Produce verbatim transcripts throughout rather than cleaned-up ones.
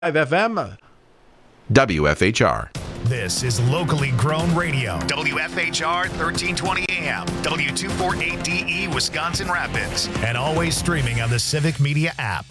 F M. W F H R. This is locally grown radio. W F H R thirteen twenty A M, W two forty-eight D E, Wisconsin Rapids. And always streaming on the Civic Media app.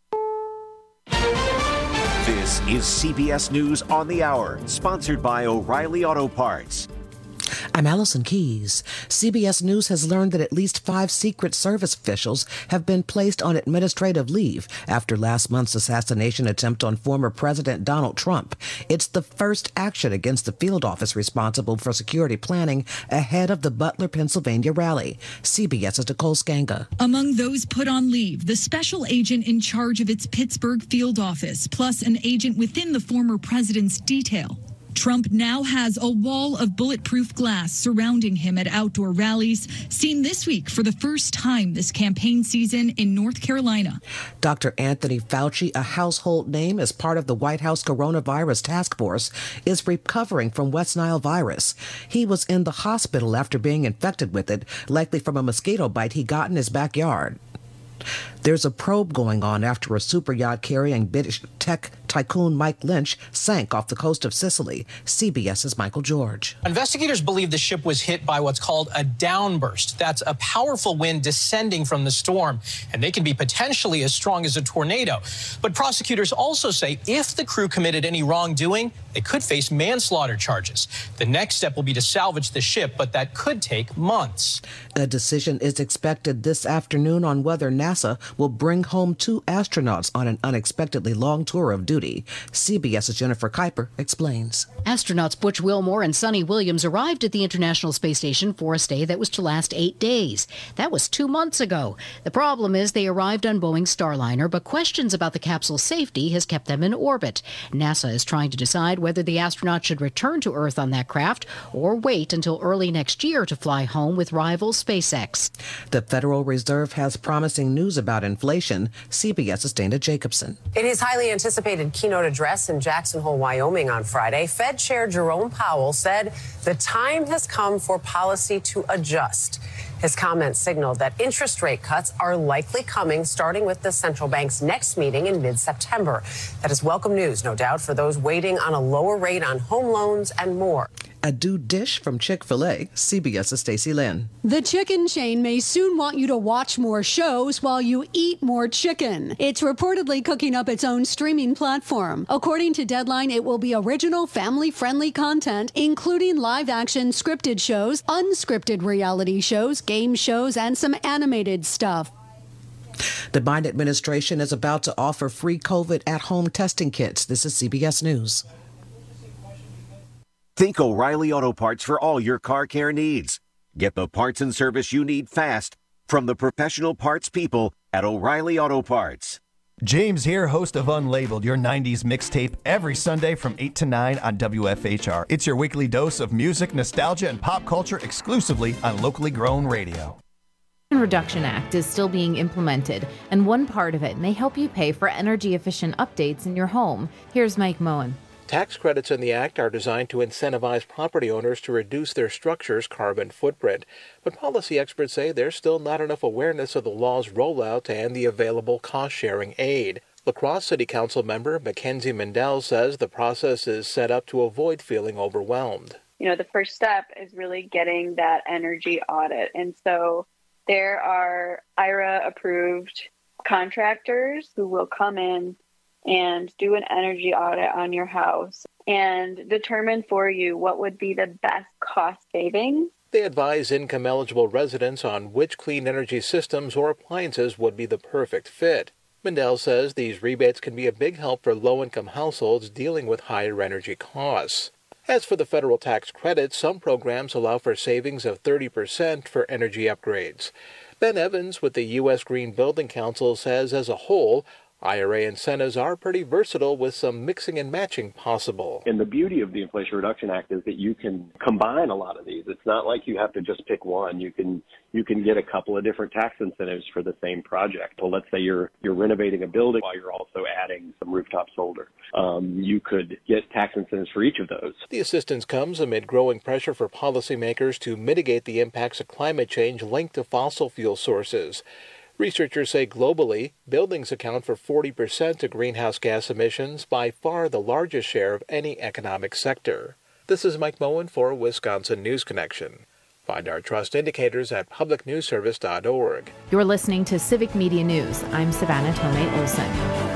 This is C B S News on the Hour, sponsored by O'Reilly Auto Parts. I'm Allison Keys. C B S News has learned that at least five Secret Service officials have been placed on administrative leave after last month's assassination attempt on former President Donald Trump. It's the first action against the field office responsible for security planning ahead of the Butler, Pennsylvania rally. CBS's Nicole Skanga. Among those put on leave, the special agent in charge of its Pittsburgh field office, plus an agent within the former president's detail. Trump now has a wall of bulletproof glass surrounding him at outdoor rallies, seen this week for the first time this campaign season in North Carolina. Doctor Anthony Fauci, a household name as part of the White House coronavirus task force, is recovering from West Nile virus. He was in the hospital after being infected with it, likely from a mosquito bite he got in his backyard. There's a probe going on after a super yacht carrying British tech tycoon Mike Lynch sank off the coast of Sicily. CBS's Michael George. Investigators believe the ship was hit by what's called a downburst. That's a powerful wind descending from the storm, and they can be potentially as strong as a tornado. But prosecutors also say if the crew committed any wrongdoing, they could face manslaughter charges. The next step will be to salvage the ship, but that could take months. A decision is expected this afternoon on whether NASA will bring home two astronauts on an unexpectedly long tour of duty. CBS's Jennifer Kuiper explains. Astronauts Butch Wilmore and Sonny Williams arrived at the International Space Station for a stay that was to last eight days. That was two months ago. The problem is they arrived on Boeing's Starliner, but questions about the capsule's safety has kept them in orbit. NASA is trying to decide whether the astronauts should return to Earth on that craft or wait until early next year to fly home with rival SpaceX. The Federal Reserve has promising news about inflation. CBS's Dana Jacobson. In his highly anticipated keynote address in Jackson Hole, Wyoming on Friday, Fed Chair Jerome Powell said the time has come for policy to adjust. His comments signaled that interest rate cuts are likely coming, starting with the central bank's next meeting in mid-September. That is welcome news, no doubt, for those waiting on a lower rate on home loans and more. A new dish from Chick-fil-A. CBS's Stacey Lynn. The chicken chain may soon want you to watch more shows while you eat more chicken. It's reportedly cooking up its own streaming platform. According to Deadline, it will be original, family-friendly content, including live-action scripted shows, unscripted reality shows, game shows, and some animated stuff. The Biden administration is about to offer free COVID at-home testing kits. This is C B S News. Think O'Reilly Auto Parts for all your car care needs. Get the parts and service you need fast from the professional parts people at O'Reilly Auto Parts. James here, host of Unlabeled, your nineties mixtape, every Sunday from eight to nine on W F H R. It's your weekly dose of music, nostalgia, and pop culture exclusively on locally grown radio. The Reduction Act is still being implemented, and one part of it may help you pay for energy-efficient updates in your home. Here's Mike Moen. Tax credits in the Act are designed to incentivize property owners to reduce their structure's carbon footprint. But policy experts say there's still not enough awareness of the law's rollout and the available cost-sharing aid. La Crosse City Council member Mackenzie Mendel says the process is set up to avoid feeling overwhelmed. You know, the first step is really getting that energy audit. And so there are I R A-approved contractors who will come in and do an energy audit on your house and determine for you what would be the best cost savings. They advise income-eligible residents on which clean energy systems or appliances would be the perfect fit. Mendel says these rebates can be a big help for low-income households dealing with higher energy costs. As for the federal tax credits, some programs allow for savings of thirty percent for energy upgrades. Ben Evans with the U S Green Building Council says as a whole, I R A incentives are pretty versatile with some mixing and matching possible. And the beauty of the Inflation Reduction Act is that you can combine a lot of these. It's not like you have to just pick one. You can you can get a couple of different tax incentives for the same project. Well, let's say you're you're renovating a building while you're also adding some rooftop solar. Um, you could get tax incentives for each of those. The assistance comes amid growing pressure for policymakers to mitigate the impacts of climate change linked to fossil fuel sources. Researchers say globally, buildings account for forty percent of greenhouse gas emissions, by far the largest share of any economic sector. This is Mike Moen for Wisconsin News Connection. Find our trust indicators at public news service dot org. You're listening to Civic Media News. I'm Savannah Tomei Olson.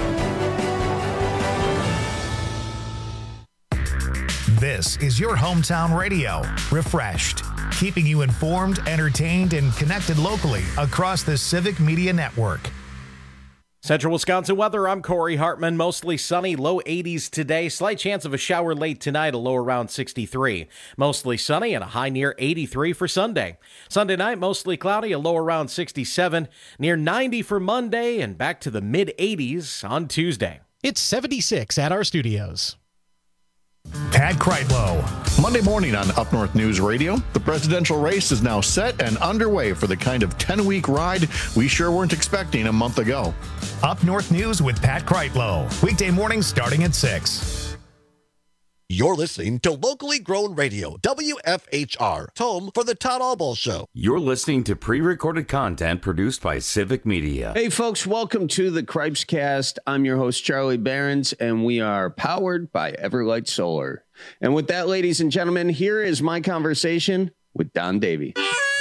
This is your hometown radio, Refreshed, keeping you informed, entertained, and connected locally across the Civic Media Network. Central Wisconsin weather, I'm Corey Hartman. Mostly sunny, low eighties today. Slight chance of a shower late tonight, a low around sixty-three. Mostly sunny and a high near eighty-three for Sunday. Sunday night, mostly cloudy, a low around sixty-seven. Near ninety for Monday and back to the mid eighties on Tuesday. It's seventy-six at our studios. Pat Kreitlow. Monday morning on Up North News Radio, the presidential race is now set and underway for the kind of ten-week ride we sure weren't expecting a month ago. Up North News with Pat Kreitlow. Weekday mornings starting at six. You're listening to Locally Grown Radio, W F H R, home for the Todd Albaugh Show. You're listening to pre-recorded content produced by Civic Media. Hey, folks, welcome to the Cripescast. I'm your host, Charlie Behrens, and we are powered by Everlight Solar. And with that, ladies and gentlemen, here is my conversation with Don Davey.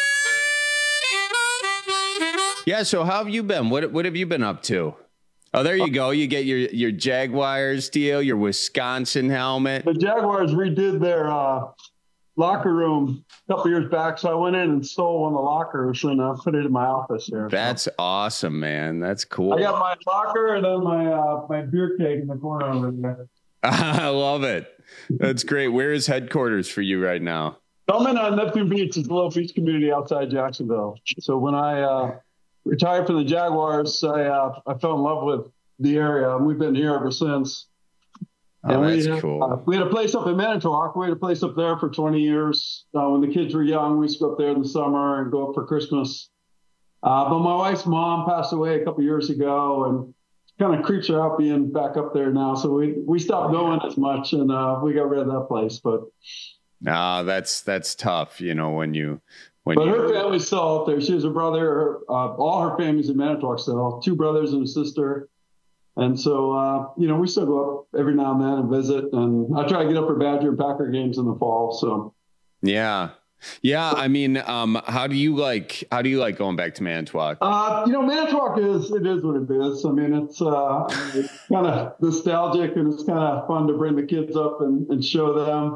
Yeah, so how have you been? What, what have you been up to? Oh, there you go. You get your, your Jaguars deal, your Wisconsin helmet. The Jaguars redid their uh, locker room a couple years back, so I went in and stole one of the lockers and uh, put it in my office here. That's so. awesome, man. That's cool. I got my locker and then my uh, my beer keg in the corner over there. I love it. That's great. Where is headquarters for you right now? I'm in on Neptune Beach. It's a little beach community outside Jacksonville. So when I uh, retired from the Jaguars, I uh, I fell in love with the area, and we've been here ever since. Oh, and that's we, cool. Uh, we had a place up in Manitowoc. We had a place up there for twenty years. Uh, when the kids were young, we used to go up there in the summer and go up for Christmas. Uh, but my wife's mom passed away a couple years ago, and kind of creeps her out being back up there now. So we we stopped going as much, and uh, we got rid of that place. But no, that's that's tough, you know, when you when but you, her family's still up there. She has a brother. Her, uh, all her family's in Manitowoc still. Two brothers and a sister. And so, uh, you know, we still go up every now and then and visit. And I try to get up for Badger and Packer games in the fall. So, yeah, yeah. I mean, um, how do you like? How do you like going back to Manitowoc? Uh, you know, Manitowoc is it is what it is. I mean, it's, uh, it's kind of nostalgic and it's kind of fun to bring the kids up and, and show them.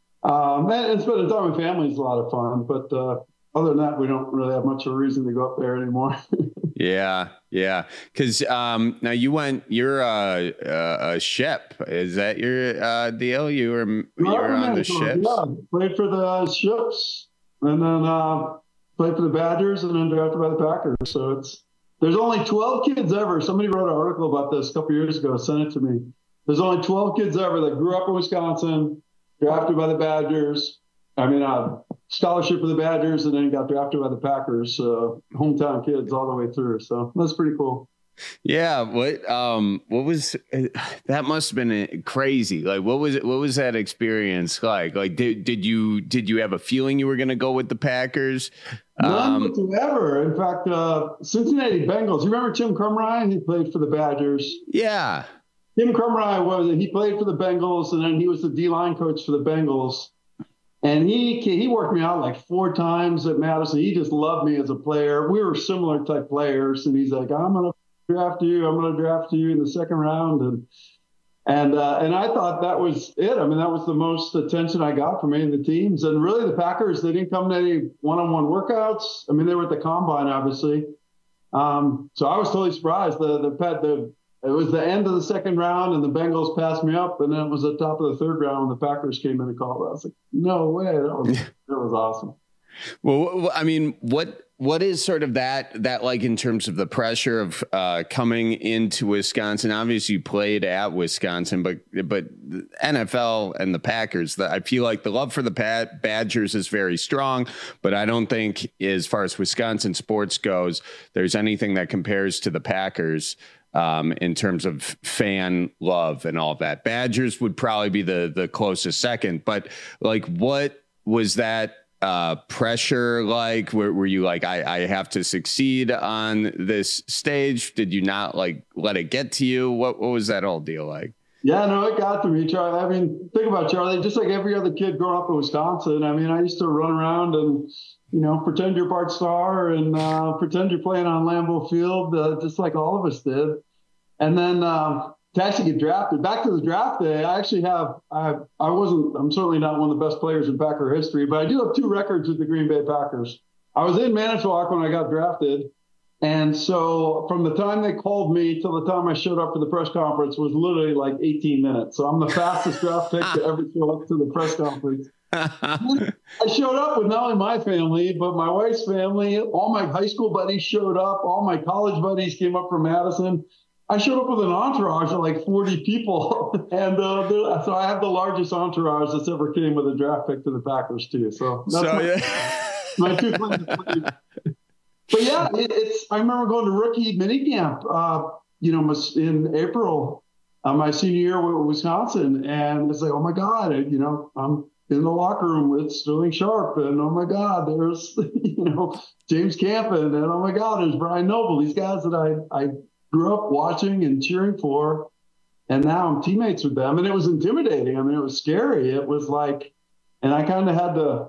Um, and spending time with family is a lot of fun. But uh, other than that, we don't really have much of a reason to go up there anymore. Yeah, yeah. Because um, now you went, you're a, a, a ship. Is that your uh, deal? You were you were on the ships? Yeah, played for the ships, and then uh, played for the Badgers, and then drafted by the Packers. So it's there's only twelve kids ever. Somebody wrote an article about this a couple years ago. Sent it to me. There's only twelve kids ever that grew up in Wisconsin, drafted by the Badgers. I mean, uh, scholarship for the Badgers, and then got drafted by the Packers. Uh, hometown kids all the way through. So that's pretty cool. Yeah. What um what was that? Must have been crazy. Like, what was it? What was that experience like? Like, did did you did you have a feeling you were going to go with the Packers? None Um, whatsoever. In fact, uh, Cincinnati Bengals. You remember Tim Krumrie? He played for the Badgers. Yeah. Tim Krumrie was he played for the Bengals, and then he was the D-line coach for the Bengals. And he he worked me out like four times at Madison. He just loved me as a player. We were similar type players, and he's like, "I'm gonna draft you. I'm gonna draft you in the second round." And and uh, and I thought that was it. I mean, that was the most attention I got from any of the teams. And really, the Packers, they didn't come to any one-on-one workouts. I mean, they were at the combine, obviously. Um, so I was totally surprised. The the pet the It was the end of the second round, and the Bengals passed me up, and then it was the top of the third round when the Packers came in and called. I was like, no way. That was, that was awesome. Well, I mean, what what is sort of that that like in terms of the pressure of uh, coming into Wisconsin? Obviously, you played at Wisconsin, but but the N F L and the Packers, the, I feel like the love for the Pat Badgers is very strong, but I don't think as far as Wisconsin sports goes, there's anything that compares to the Packers. Um, in terms of fan love and all that. Badgers would probably be the the closest second, but like, what was that uh, pressure like? Were, were you like, I, I have to succeed on this stage? Did you not like let it get to you? What, what was that whole deal like? Yeah, no, it got to me, Charlie. I mean, think about Charlie, just like every other kid growing up in Wisconsin. I mean, I used to run around and, you know, pretend you're Bart Starr and uh, pretend you're playing on Lambeau Field, uh, just like all of us did. And then uh, to actually get drafted, back to the draft day, I actually have, I, I wasn't, I'm certainly not one of the best players in Packer history, but I do have two records with the Green Bay Packers. I was in Manitowoc when I got drafted. And so from the time they called me till the time I showed up for the press conference was literally like eighteen minutes. So I'm the fastest draft pick to ever show up to the press conference. I showed up with not only my family, but my wife's family. All my high school buddies showed up. All my college buddies came up from Madison. I showed up with an entourage of like forty people. and uh, so I have the largest entourage that's ever came with a draft pick to the Packers too. So that's so, my, yeah. my two claims. But yeah, it, it's. I remember going to rookie minicamp, uh, you know, in April, uh, my senior year with Wisconsin, and it's like, oh my God, you know, I'm in the locker room with Sterling Sharp, and oh my God, there's, you know, James Campen, and oh my God, there's Brian Noble, these guys that I I grew up watching and cheering for, and now I'm teammates with them, and it was intimidating. I mean, it was scary. It was like, and I kind of had to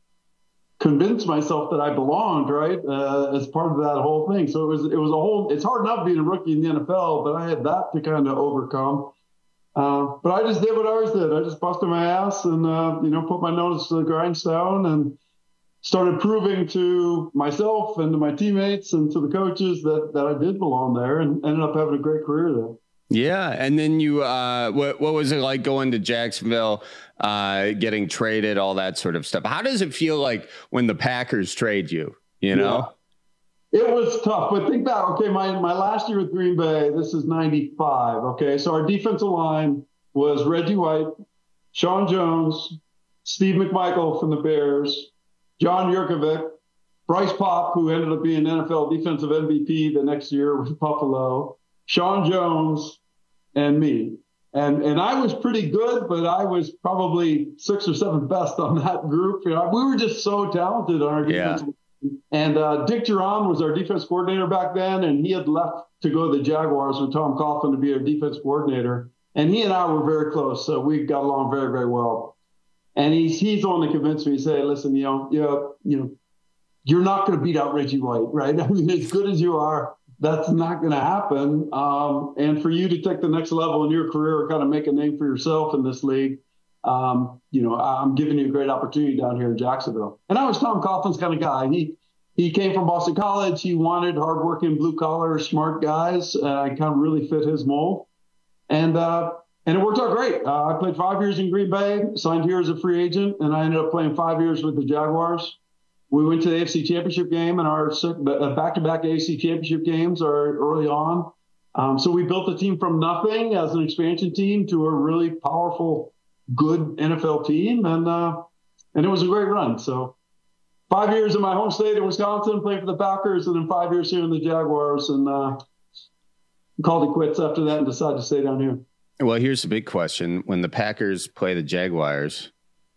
convince myself that I belonged, right, uh, as part of that whole thing. So it was it was a whole. It's hard enough being a rookie in the N F L, but I had that to kind of overcome. Uh, but I just did what I always did. I just busted my ass and uh, you know put my nose to the grindstone and started proving to myself and to my teammates and to the coaches that that I did belong there, and ended up having a great career there. Yeah, and then you, uh, what what was it like going to Jacksonville, uh, getting traded, all that sort of stuff? How does it feel like when the Packers trade you? You know, yeah. It was tough, but think back. Okay, my my last year with Green Bay, this is ninety-five. Okay, so our defensive line was Reggie White, Sean Jones, Steve McMichael from the Bears, John Yurkovich, Bryce Pop, who ended up being N F L Defensive M V P the next year with Buffalo, Sean Jones, and me. And and I was pretty good, but I was probably sixth or seventh best on that group. You know, we were just so talented on our defense. Yeah. And uh, Dick Duran was our defense coordinator back then, and he had left to go to the Jaguars with Tom Coughlin to be our defense coordinator. And he and I were very close, so we got along very, very well. And he's he's the one that convinced me. He said, "Listen, you know, you know, you know, you're not going to beat out Reggie White, right? I mean, as good as you are, that's not going to happen. Um, and for you to take the next level in your career or kind of make a name for yourself in this league, um, you know, I'm giving you a great opportunity down here in Jacksonville." And I was Tom Coughlin's kind of guy. He he came from Boston College. He wanted hardworking, blue-collar, smart guys. Uh, I kind of really fit his mold. And uh, and it worked out great. Uh, I played five years in Green Bay, signed here as a free agent, and I ended up playing five years with the Jaguars. We went to the A F C Championship game, and our back-to-back A F C Championship games are early on. Um, so we built the team from nothing as an expansion team to a really powerful, good N F L team, and uh, and it was a great run. So five years in my home state in Wisconsin, playing for the Packers, and then five years here in the Jaguars, and uh, called it quits after that and decided to stay down here. Well, here's the big question. When the Packers play the Jaguars,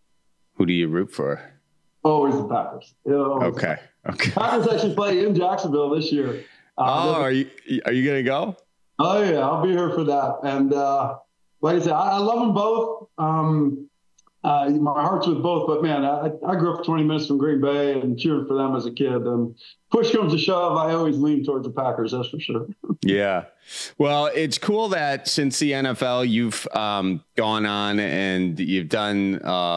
who do you root for? Always the Packers. Always okay. Okay. Packers actually play in Jacksonville this year. Uh, oh, are you are you gonna go? Oh yeah, I'll be here for that. And uh, like I said, I, I love them both. Um, uh, my heart's with both. But man, I, I grew up twenty minutes from Green Bay and cheered for them as a kid. And push comes to shove, I always lean towards the Packers. That's for sure. Yeah. Well, it's cool that since the N F L, you've um, gone on and you've done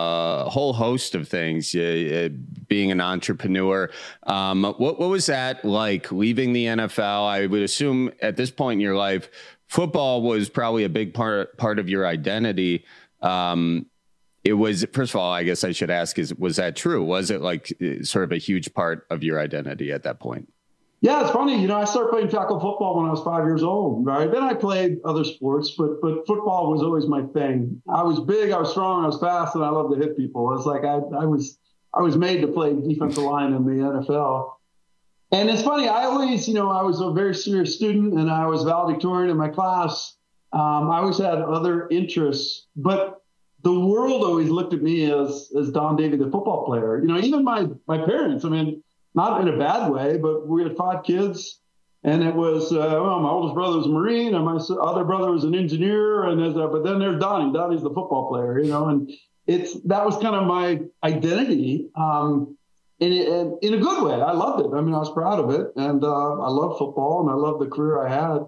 a whole host of things, uh, being an entrepreneur. Um, what, what was that like leaving the N F L? I would assume at this point in your life, football was probably a big part, part of your identity. Um, it was, first of all, I guess I should ask, is, was that true? Was it like sort of a huge part of your identity at that point? Yeah, it's funny. You know, I started playing tackle football when I was five years old, right? Then I played other sports, but but football was always my thing. I was big, I was strong, I was fast, and I loved to hit people. It's like I, I was I was made to play defensive line in the N F L. And it's funny, I always, you know, I was a very serious student, and I was valedictorian in my class. Um, I always had other interests, but the world always looked at me as as Don Davey, the football player. You know, even my my parents. I mean, not in a bad way, but we had five kids, and it was uh, well, my oldest brother was a Marine, and my other brother was an engineer, and there's, uh, but then there's Donnie. Donnie's the football player. You know, and it's that was kind of my identity. Um, In, in, in a good way. I loved it. I mean, I was proud of it. And uh, I love football and I love the career I had.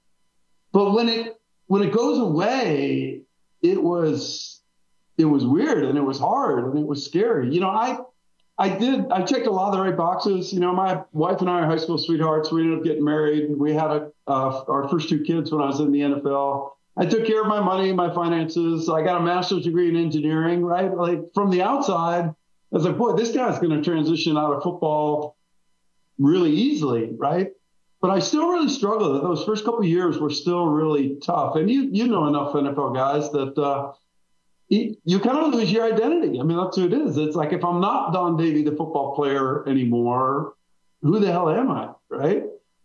But when it when it goes away, it was it was weird and it was hard and it was scary. You know, I I did I checked a lot of the right boxes. You know, my wife and I are high school sweethearts. We ended up getting married, and we had a, uh, our first two kids when I was in the N F L. I took care of my money, my finances. I got a master's degree in engineering, right? Like from the outside, I was like, boy, this guy's going to transition out of football really easily, right? But I still really struggled. Those first couple of years were still really tough. And you you know enough N F L guys that uh, you, you kind of lose your identity. I mean, that's who it is. It's like, if I'm not Don Davey, the football player anymore, who the hell am I, right?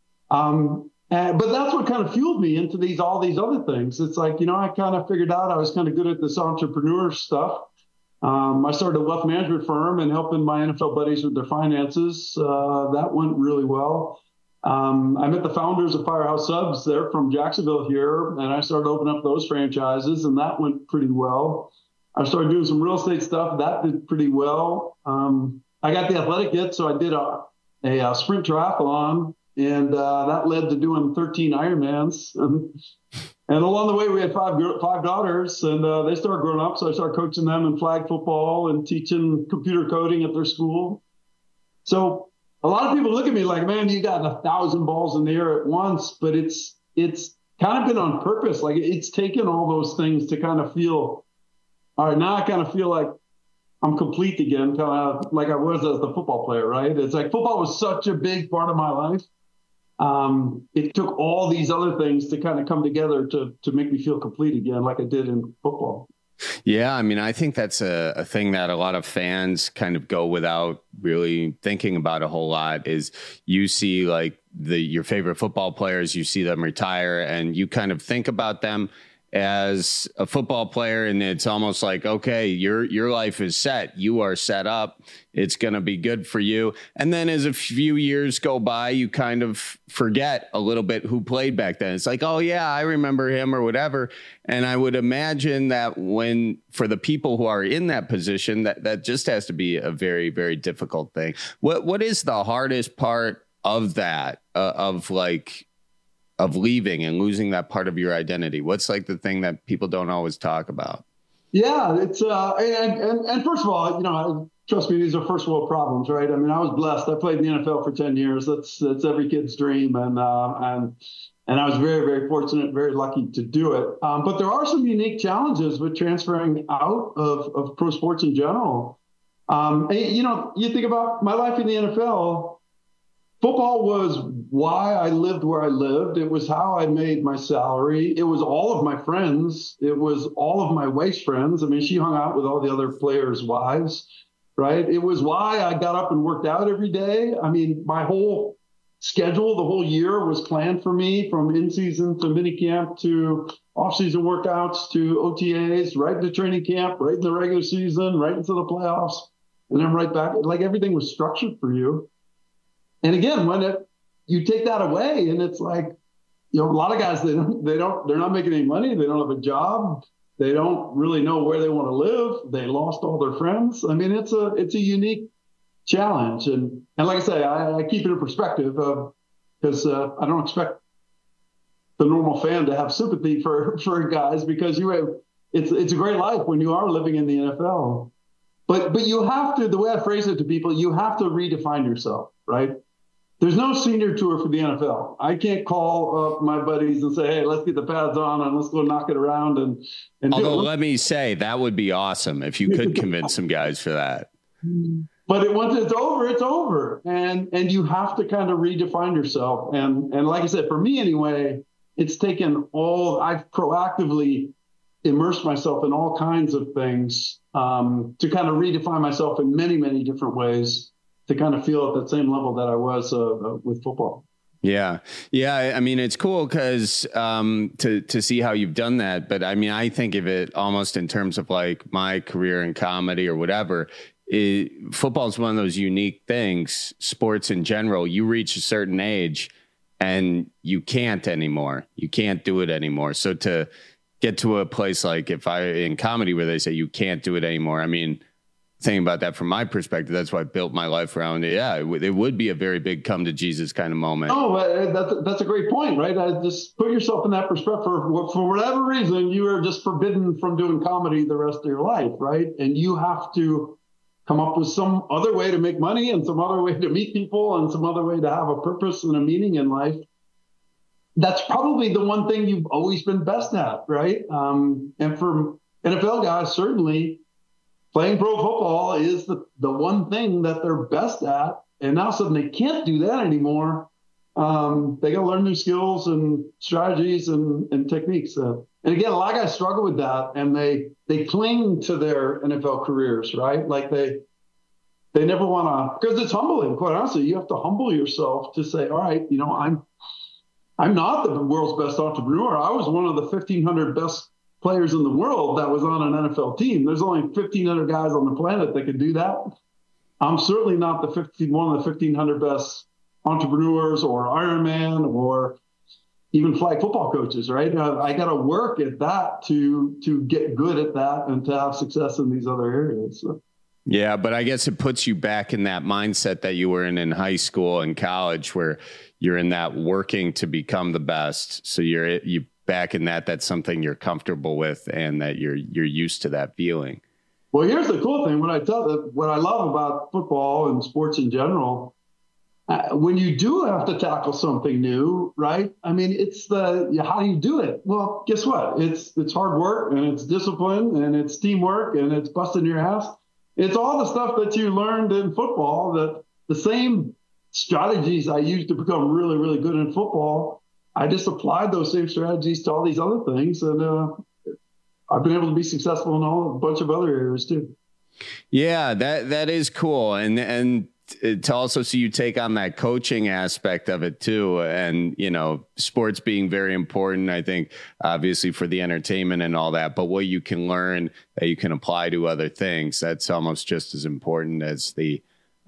Um, and, but that's what kind of fueled me into these all these other things. It's like, you know, I kind of figured out I was kind of good at this entrepreneur stuff. Um, I started a wealth management firm and helping my N F L buddies with their finances. Uh, that went really well. Um, I met the founders of Firehouse Subs. They're from Jacksonville here, and I started opening up those franchises, and that went pretty well. I started doing some real estate stuff. That did pretty well. Um, I got the athletic itch, so I did a, a, a sprint triathlon, and uh, that led to doing thirteen Ironmans. And along the way, we had five five daughters, and uh, they started growing up. So I started coaching them in flag football and teaching computer coding at their school. So a lot of people look at me like, man, you got a thousand balls in the air at once. But it's it's kind of been on purpose. Like, it's taken all those things to kind of feel, all right, now I kind of feel like I'm complete again, kind of like I was as the football player, right? It's like football was such a big part of my life. Um, it took all these other things to kind of come together to to make me feel complete again, like I did in football. Yeah, I mean, I think that's a, a thing that a lot of fans kind of go without really thinking about a whole lot. Is you see like the your favorite football players, you see them retire, and you kind of think about them as a football player, and it's almost like, okay, your your life is set. You are set up. It's going to be good for you. And then as a few years go by, you kind of forget a little bit who played back then. It's like, oh, yeah, I remember him or whatever. And I would imagine that when for the people who are in that position, that, that just has to be a very, very difficult thing. What What is the hardest part of that, uh, of like, of leaving and losing that part of your identity? What's like the thing that people don't always talk about? Yeah, it's uh, and, and and first of all, you know, trust me, these are first world problems, right? I mean, I was blessed. I played in the N F L for ten years. That's that's every kid's dream, and uh, and and I was very very fortunate, very lucky to do it. Um, but there are some unique challenges with transferring out of of pro sports in general. Um, and, you know, you think about my life in the N F L. Football was why I lived where I lived. It was how I made my salary. It was all of my friends. It was all of my wife's friends. I mean, she hung out with all the other players' wives, right? It was why I got up and worked out every day. I mean, my whole schedule, the whole year was planned for me, from in-season to minicamp to off-season workouts to O T As, right into training camp, right in the regular season, right into the playoffs, and then right back. Like, everything was structured for you. And again, when it, you take that away, and it's like, you know, a lot of guys, they don't, they don't, they're not making any money. They don't have a job. They don't really know where they want to live. They lost all their friends. I mean, it's a, it's a unique challenge. And, and like I say, I, I keep it in perspective of, because uh, I don't expect the normal fan to have sympathy for, for guys, because you have, it's, it's a great life when you are living in the N F L. But, but you have to, the way I phrase it to people, you have to redefine yourself, right? There's no senior tour for the N F L. I can't call up my buddies and say, hey, let's get the pads on and let's go knock it around. And, and although let me say, that would be awesome if you could convince some guys for that. But it, once it's over, it's over. And and you have to kind of redefine yourself. And and like I said, for me anyway, it's taken all, I've proactively immersed myself in all kinds of things um, to kind of redefine myself in many, many different ways, to kind of feel at that same level that I was uh, with football. Yeah. Yeah. I mean, it's cool because um, to, to see how you've done that. But I mean, I think of it almost in terms of like my career in comedy or whatever. It, football is one of those unique things, sports in general. You reach a certain age and you can't anymore. You can't do it anymore. So to get to a place like if I in comedy where they say you can't do it anymore, I mean, thinking about that from my perspective, that's why I built my life around it. Yeah, it, w- it would be a very big come to Jesus kind of moment. Oh, that's that's a great point, right? I just put yourself in that perspective. For, for whatever reason, you are just forbidden from doing comedy the rest of your life, right? And you have to come up with some other way to make money and some other way to meet people and some other way to have a purpose and a meaning in life. That's probably the one thing you've always been best at, right? Um, and for N F L guys, certainly, playing pro football is the, the one thing that they're best at. And now suddenly they can't do that anymore. Um, they got to learn new skills and strategies and, and techniques. Uh, and again, a lot of guys struggle with that, and they they cling to their N F L careers, right? Like they they never want to, because it's humbling, quite honestly. You have to humble yourself to say, all right, you know, I'm I'm not the world's best entrepreneur. I was one of the fifteen hundred best players in the world that was on an N F L team. There's only fifteen hundred guys on the planet that can do that. I'm certainly not the fifteen, one of the fifteen hundred best entrepreneurs or Ironman or even flag football coaches, right? Uh, I got to work at that to to get good at that and to have success in these other areas. So. Yeah, but I guess it puts you back in that mindset that you were in in high school and college, where you're in that working to become the best. So you're you back in that. That's something you're comfortable with, and that you're you're used to that feeling. Well, here's the cool thing. What I tell what I love about football and sports in general, uh, when you do have to tackle something new, right? I mean, it's the how do you do it? Well, guess what? It's it's hard work, and it's discipline, and it's teamwork, and it's busting your ass. It's all the stuff that you learned in football, that the same strategies I used to become really, really good in football. I just applied those same strategies to all these other things, and uh, I've been able to be successful in all a bunch of other areas too. Yeah, that that is cool, and and to also see you take on that coaching aspect of it too, and you know, sports being very important, I think, obviously for the entertainment and all that, but what you can learn that you can apply to other things, that's almost just as important as the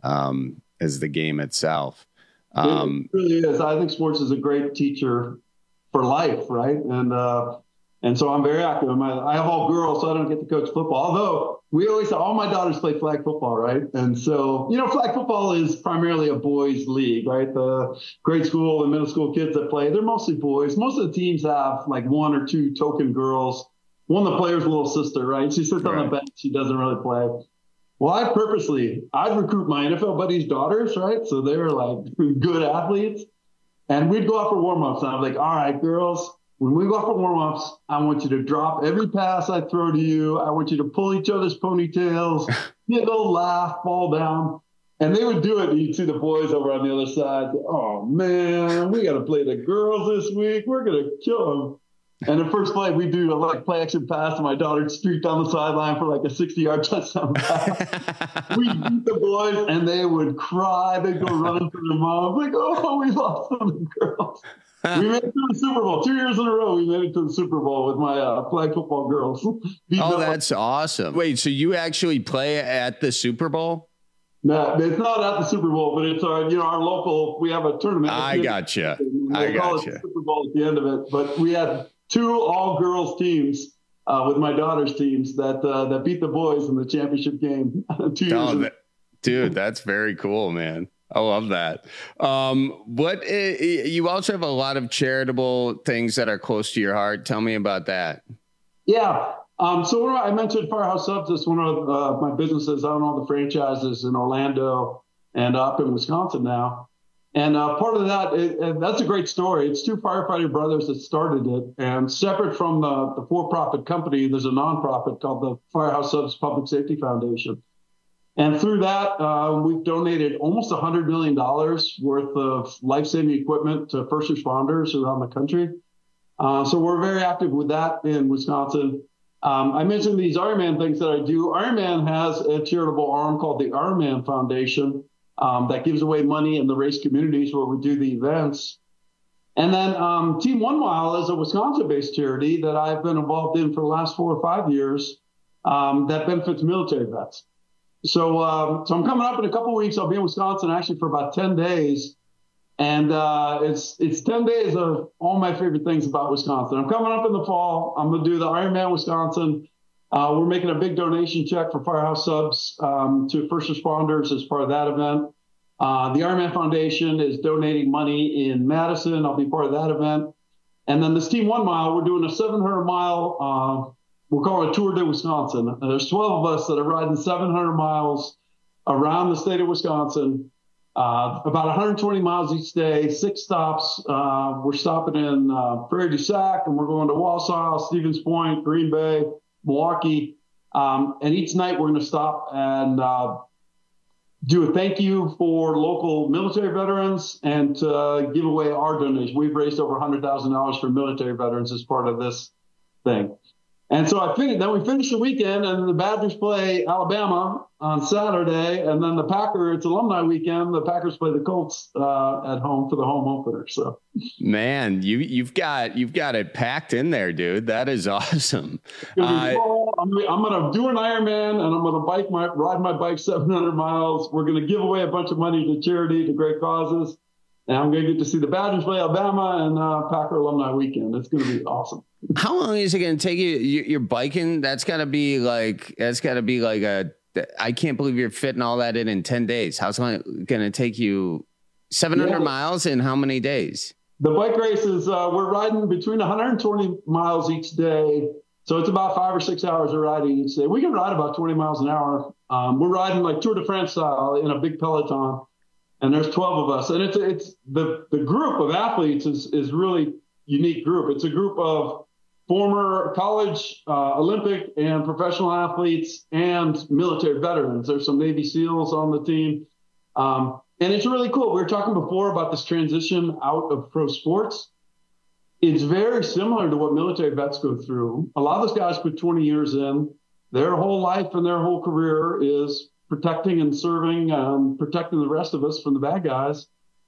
um, as the game itself. Um, it really is. I think sports is a great teacher for life, right? And uh, and so I'm very active. I have all girls, so I don't get to coach football. Although we always say all my daughters play flag football, right? And so, you know, flag football is primarily a boys' league, right? The grade school and middle school kids that play, they're mostly boys. Most of the teams have like one or two token girls. One of the players' little sister, right? She sits right on the bench. She doesn't really play. Well, I purposely, I'd recruit my N F L buddies' daughters, right? So they were like good athletes. And we'd go out for warm-ups. And I was like, all right, girls, when we go out for warm-ups, I want you to drop every pass I throw to you. I want you to pull each other's ponytails, giggle, laugh, fall down. And they would do it. And you'd see the boys over on the other side. Oh, man, we got to play the girls this week. We're going to kill them. And the first play, we do a like play action pass, and my daughter would streak down the sideline for like a sixty-yard touchdown pass. We beat the boys, and they would cry. They'd go running to their mom, like, "Oh, we lost to the girls." We made it to the Super Bowl two years in a row. We made it to the Super Bowl with my uh, flag football girls. Oh, that's awesome! Wait, so you actually play at the Super Bowl? No, it's not at the Super Bowl, but it's our, you know, our local. We have a tournament. I gotcha. I gotcha. Super Bowl at the end of it, but we had two all-girls teams uh, with my daughter's teams that uh, that beat the boys in the championship game two years oh, ago. That, dude, that's very cool, man. I love that. Um, what uh, you also have a lot of charitable things that are close to your heart. Tell me about that. Yeah. Um, so one of, I mentioned Firehouse Subs is one of uh, my businesses. I own all the franchises in Orlando and up in Wisconsin now. And uh, part of that, it, and that's a great story. It's two firefighter brothers that started it. And separate from the, the for-profit company, there's a nonprofit called the Firehouse Subs Public Safety Foundation. And through that, uh, we've donated almost one hundred million dollars worth of life-saving equipment to first responders around the country. Uh, so we're very active with that in Wisconsin. Um, I mentioned these Ironman things that I do. Ironman has a charitable arm called the Ironman Foundation. Um, that gives away money in the race communities where we do the events. And then um, Team One Mile is a Wisconsin-based charity that I've been involved in for the last four or five years um, that benefits military vets. So, um, so I'm coming up in a couple of weeks. I'll be in Wisconsin actually for about ten days. And uh, it's it's ten days of all my favorite things about Wisconsin. I'm coming up in the fall. I'm going to do the Ironman Wisconsin. Uh, we're making a big donation check for Firehouse Subs um, to first responders as part of that event. Uh, the Ironman Foundation is donating money in Madison. I'll be part of that event. And then this Team One Mile, we're doing a seven hundred mile, uh, we'll call it a Tour de Wisconsin. There's twelve of us that are riding seven hundred miles around the state of Wisconsin. Uh, about one hundred twenty miles each day, six stops. Uh, we're stopping in uh, Prairie du Sac, and we're going to Wausau, Stevens Point, Green Bay, Milwaukee. Um, and each night we're going to stop and uh, do a thank you for local military veterans and to uh, give away our donation. We've raised over one hundred thousand dollars for military veterans as part of this thing. And so I finished, then we finish the weekend, and the Badgers play Alabama on Saturday, and then the Packers, it's alumni weekend, the Packers play the Colts uh, at home for the home opener. So, man, you you've got you've got it packed in there, dude. That is awesome. Uh, I'm, I'm going to do an Ironman, and I'm going to bike my ride my bike seven hundred miles. We're going to give away a bunch of money to charity, to great causes, and I'm going to get to see the Badgers play Alabama and uh, Packer alumni weekend. It's going to be awesome. How long is it going to take you? You're biking. That's got to be like, that's got to be like a, I can't believe you're fitting all that in in ten days. How's it going to take you seven hundred yeah. miles in how many days? The bike race is, uh, we're riding between one hundred twenty miles each day. So it's about five or six hours of riding each day. We can ride about twenty miles an hour. Um, we're riding like Tour de France style in a big peloton, and there's twelve of us. And it's, it's the, the group of athletes is, is really unique group. It's a group of former college, uh, Olympic, and professional athletes and military veterans. There's some Navy SEALs on the team. Um, and it's really cool. We were talking before about this transition out of pro sports. It's very similar to what military vets go through. A lot of those guys put twenty years in. Their whole life and their whole career is protecting and serving, um, protecting the rest of us from the bad guys.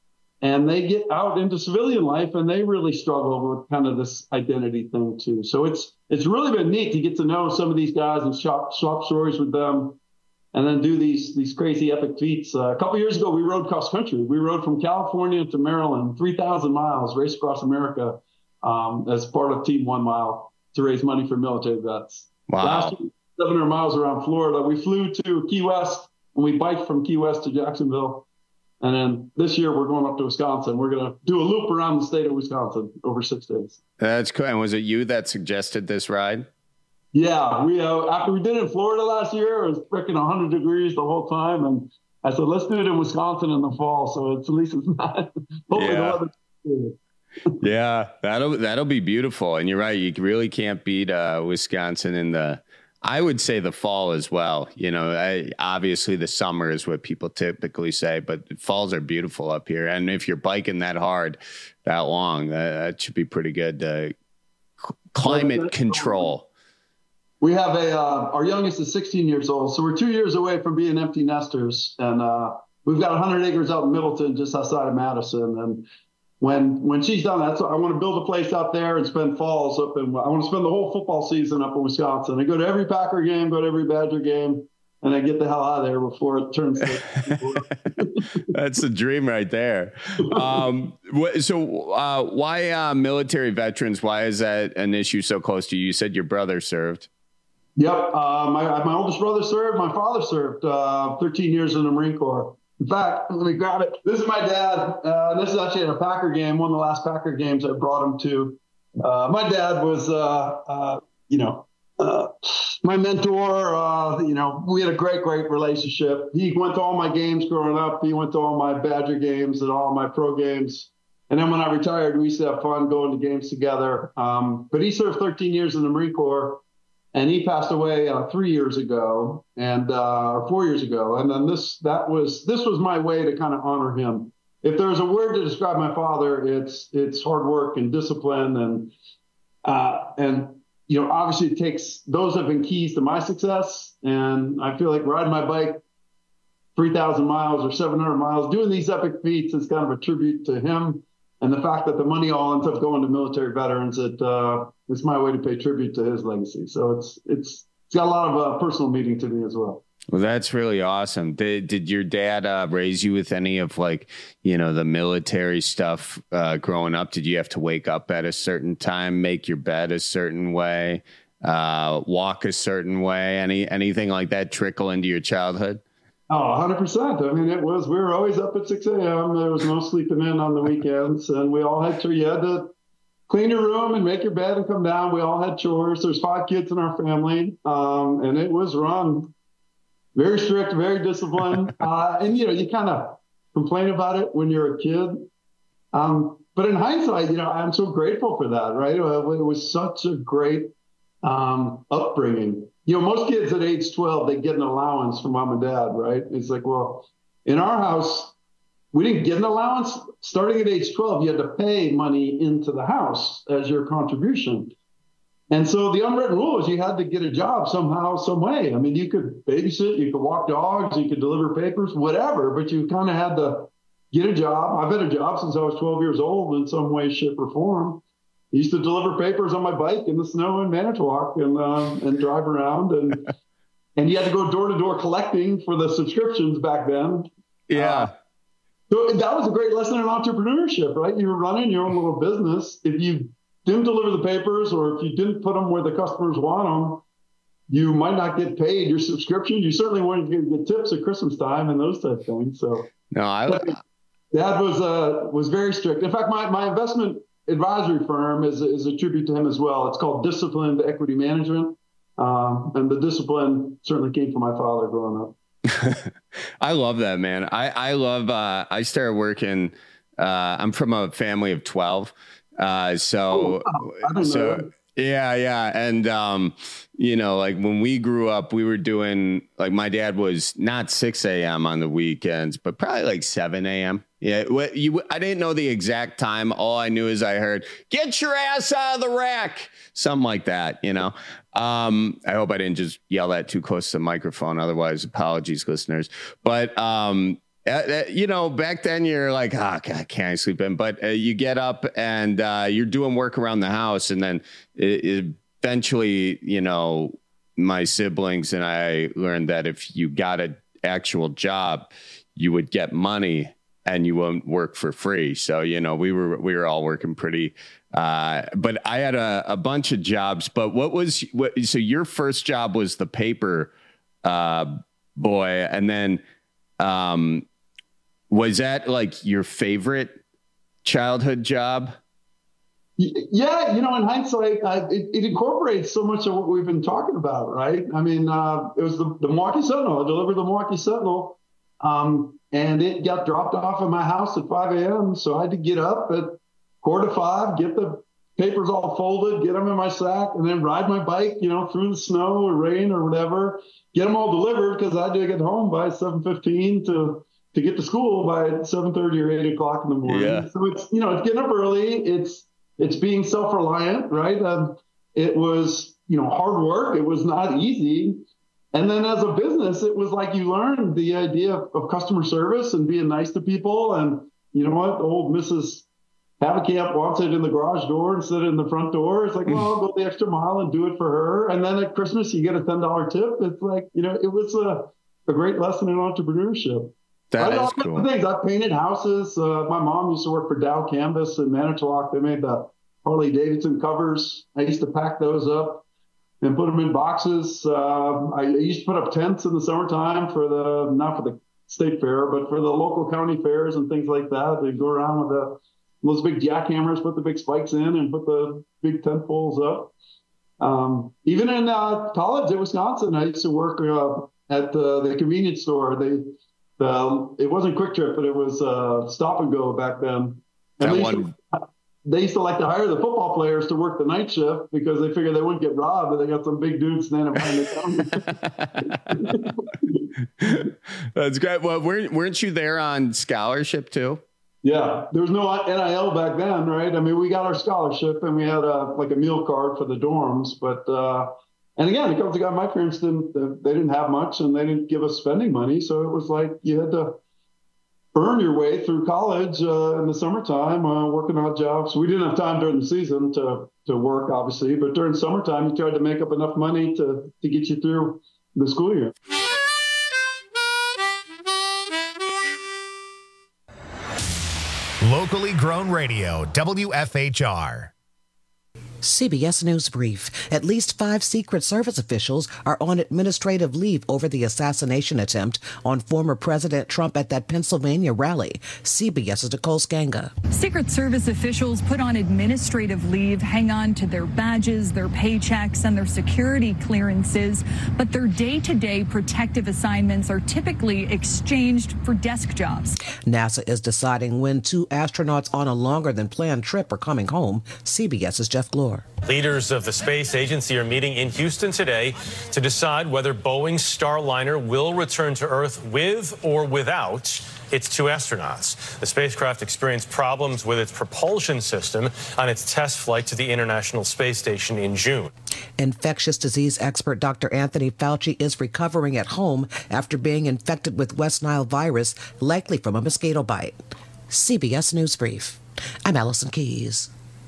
And they get out into civilian life, and they really struggle with kind of this identity thing too. So it's it's really been neat to get to know some of these guys and swap, swap stories with them, and then do these these crazy epic feats. Uh, a couple years ago, we rode cross country. We rode from California to Maryland, three thousand miles, raced across America um, as part of Team One Mile to raise money for military vets. Wow. Last year, seven hundred miles around Florida. We flew to Key West, and we biked from Key West to Jacksonville. And then this year we're going up to Wisconsin. We're going to do a loop around the state of Wisconsin over six days. That's cool. And was it you that suggested this ride? Yeah, we uh, after we did it in Florida last year, it was freaking one hundred degrees the whole time, and I said, let's do it in Wisconsin in the fall. So it's at least it's not. Hopefully yeah. the weather's good. Yeah, that'll that'll be beautiful. And you're right, you really can't beat uh, Wisconsin in the. I would say the fall as well. You know, I, obviously the summer is what people typically say, but falls are beautiful up here. And if you're biking that hard, that long, that, that should be pretty good. Uh, climate control. We have a, uh, our youngest is sixteen years old. So we're two years away from being empty nesters. And uh, we've got one hundred acres out in Middleton, just outside of Madison. And When when she's done that, so I want to build a place out there and spend falls up in, I want to spend the whole football season up in Wisconsin. I go to every Packer game, go to every Badger game, and I get the hell out of there before it turns to That's the dream right there. Um, so uh, why uh, military veterans? Why is that an issue so close to you? You said your brother served. Yep. Uh, my, my oldest brother served. My father served uh, thirteen years in the Marine Corps. In fact, let me grab it. This is my dad. Uh, this is actually at a Packer game, one of the last Packer games I brought him to. Uh, my dad was, uh, uh, you know, uh, my mentor. Uh, you know, we had a great, great relationship. He went to all my games growing up. He went to all my Badger games and all my pro games. And then when I retired, we used to have fun going to games together. Um, but he served thirteen years in the Marine Corps. And he passed away uh, three years ago, and uh, or four years ago. And then this that was this was my way to kind of honor him. If there's a word to describe my father, it's it's hard work and discipline, and uh, and you know obviously it takes those have been keys to my success. And I feel like riding my bike three thousand miles or seven hundred miles, doing these epic feats is kind of a tribute to him And the fact that the money all ends up going to military veterans, it uh, it's my way to pay tribute to his legacy. So it's it's it's got a lot of uh, personal meaning to me as well. Well, that's really awesome. Did did your dad uh, raise you with any of like, you know, the military stuff uh, growing up? Did you have to wake up at a certain time, make your bed a certain way, uh, walk a certain way? Any anything like that trickle into your childhood? Oh, one hundred percent. I mean, it was, we were always up at six a.m. There was no sleeping in on the weekends. And we all had to, you had to clean your room and make your bed and come down. We all had chores. There's five kids in our family. Um, and it was run very strict, very disciplined. Uh, and, you know, you kind of complain about it when you're a kid. Um, but in hindsight, you know, I'm so grateful for that, right? It was such a great um, upbringing. You know, most kids at age twelve, they get an allowance from mom and dad, right? It's like, well, in our house, we didn't get an allowance. Starting at age twelve, you had to pay money into the house as your contribution. And so the unwritten rule is you had to get a job somehow, some way. I mean, you could babysit, you could walk dogs, you could deliver papers, whatever, but you kind of had to get a job. I've had a job since I was twelve years old in some way, shape, or form. I used to deliver papers on my bike in the snow in Manitowoc and um, and drive around, and and you had to go door to door collecting for the subscriptions back then. Yeah. Uh, so that was a great lesson in entrepreneurship, right? You were running your own little business. If you didn't deliver the papers, or if you didn't put them where the customers want them, you might not get paid your subscription. You certainly weren't going to get tips at Christmas time and those type of things. So no, I Dad was uh, was very strict. In fact, my my investment advisory firm is, is a tribute to him as well. It's called Disciplined Equity Management. Um, and the discipline certainly came from my father growing up. I love that, man. I, I love, uh, I started working, uh, I'm from a family of twelve. Uh, so, oh, wow. so yeah, yeah. And, um, you know, like when we grew up, we were doing, like my dad was not six a.m. on the weekends, but probably like seven a.m. Yeah, you, I didn't know the exact time. All I knew is I heard, get your ass out of the rack. Something like that, you know. Um, I hope I didn't just yell that too close to the microphone. Otherwise, apologies, listeners. But, um, uh, you know, back then you're like, oh, God, can't I sleep in? But uh, you get up and uh, you're doing work around the house. And then it, it eventually, you know, my siblings and I learned that if you got an actual job, you would get money and you won't work for free. So, you know, we were, we were all working pretty, uh, but I had a, a bunch of jobs, but what was, what, so your first job was the paper, uh, boy. And then, um, was that like your favorite childhood job? Yeah, you know, in hindsight, uh, it, it incorporates so much of what we've been talking about, right? I mean, uh, it was the, the Milwaukee Sentinel. I delivered the Milwaukee Sentinel, um, and it got dropped off at my house at five a.m., so I had to get up at quarter to five, get the papers all folded, get them in my sack, and then ride my bike, you know, through the snow or rain or whatever, get them all delivered because I had to get home by seven fifteen to to get to school by seven thirty or eight o'clock in the morning. Yeah. So it's, you know, it's getting up early. It's, it's being self-reliant, right? Um, it was, you know, hard work. It was not easy. And then as a business, it was like you learned the idea of, of customer service and being nice to people. And you know what? Old Missus Haverkamp wants it in the garage door instead of in the front door. It's like, well, I'll go the extra mile and do it for her. And then at Christmas, you get a ten dollar tip. It's like, you know, it was a, a great lesson in entrepreneurship. That I is cool. Things. I painted houses. Uh, my mom used to work for Dow Canvas in Manitowoc. They made the Harley Davidson covers. I used to pack those up and put them in boxes. Uh, I used to put up tents in the summertime for the, not for the state fair, but for the local county fairs and things like that. They'd go around with the, those big jackhammers, put the big spikes in and put the big tent poles up. Um, even in uh, college in Wisconsin, I used to work uh, at the, the convenience store. They, Um, it wasn't Quick Trip, but it was uh, Stop and Go back then. And they used, to, they used to like to hire the football players to work the night shift because they figured they wouldn't get robbed, but they got some big dudes standing behind the counter. That's great. Well, weren't, weren't you there on scholarship too? Yeah, there was no N I L back then, right? I mean, we got our scholarship and we had a, like a meal card for the dorms, but uh, and again, it comes to God, my parents didn't, they didn't have much and they didn't give us spending money. So it was like you had to earn your way through college uh, in the summertime, uh, working odd jobs. We didn't have time during the season to to work, obviously, but during summertime, you tried to make up enough money to, to get you through the school year. Locally grown radio, W F H R. C B S News Brief. At least five Secret Service officials are on administrative leave over the assassination attempt on former President Trump at that Pennsylvania rally. CBS's Nicole Skanga. Secret Service officials put on administrative leave, hang on to their badges, their paychecks, and their security clearances, but their day-to-day protective assignments are typically exchanged for desk jobs. NASA is deciding when two astronauts on a longer-than-planned trip are coming home. CBS's Jeff Glor. Leaders of the space agency are meeting in Houston today to decide whether Boeing's Starliner will return to Earth with or without its two astronauts. The spacecraft experienced problems with its propulsion system on its test flight to the International Space Station in June. Infectious disease expert Doctor Anthony Fauci is recovering at home after being infected with West Nile virus, likely from a mosquito bite. C B S News Brief. I'm Allison Keys.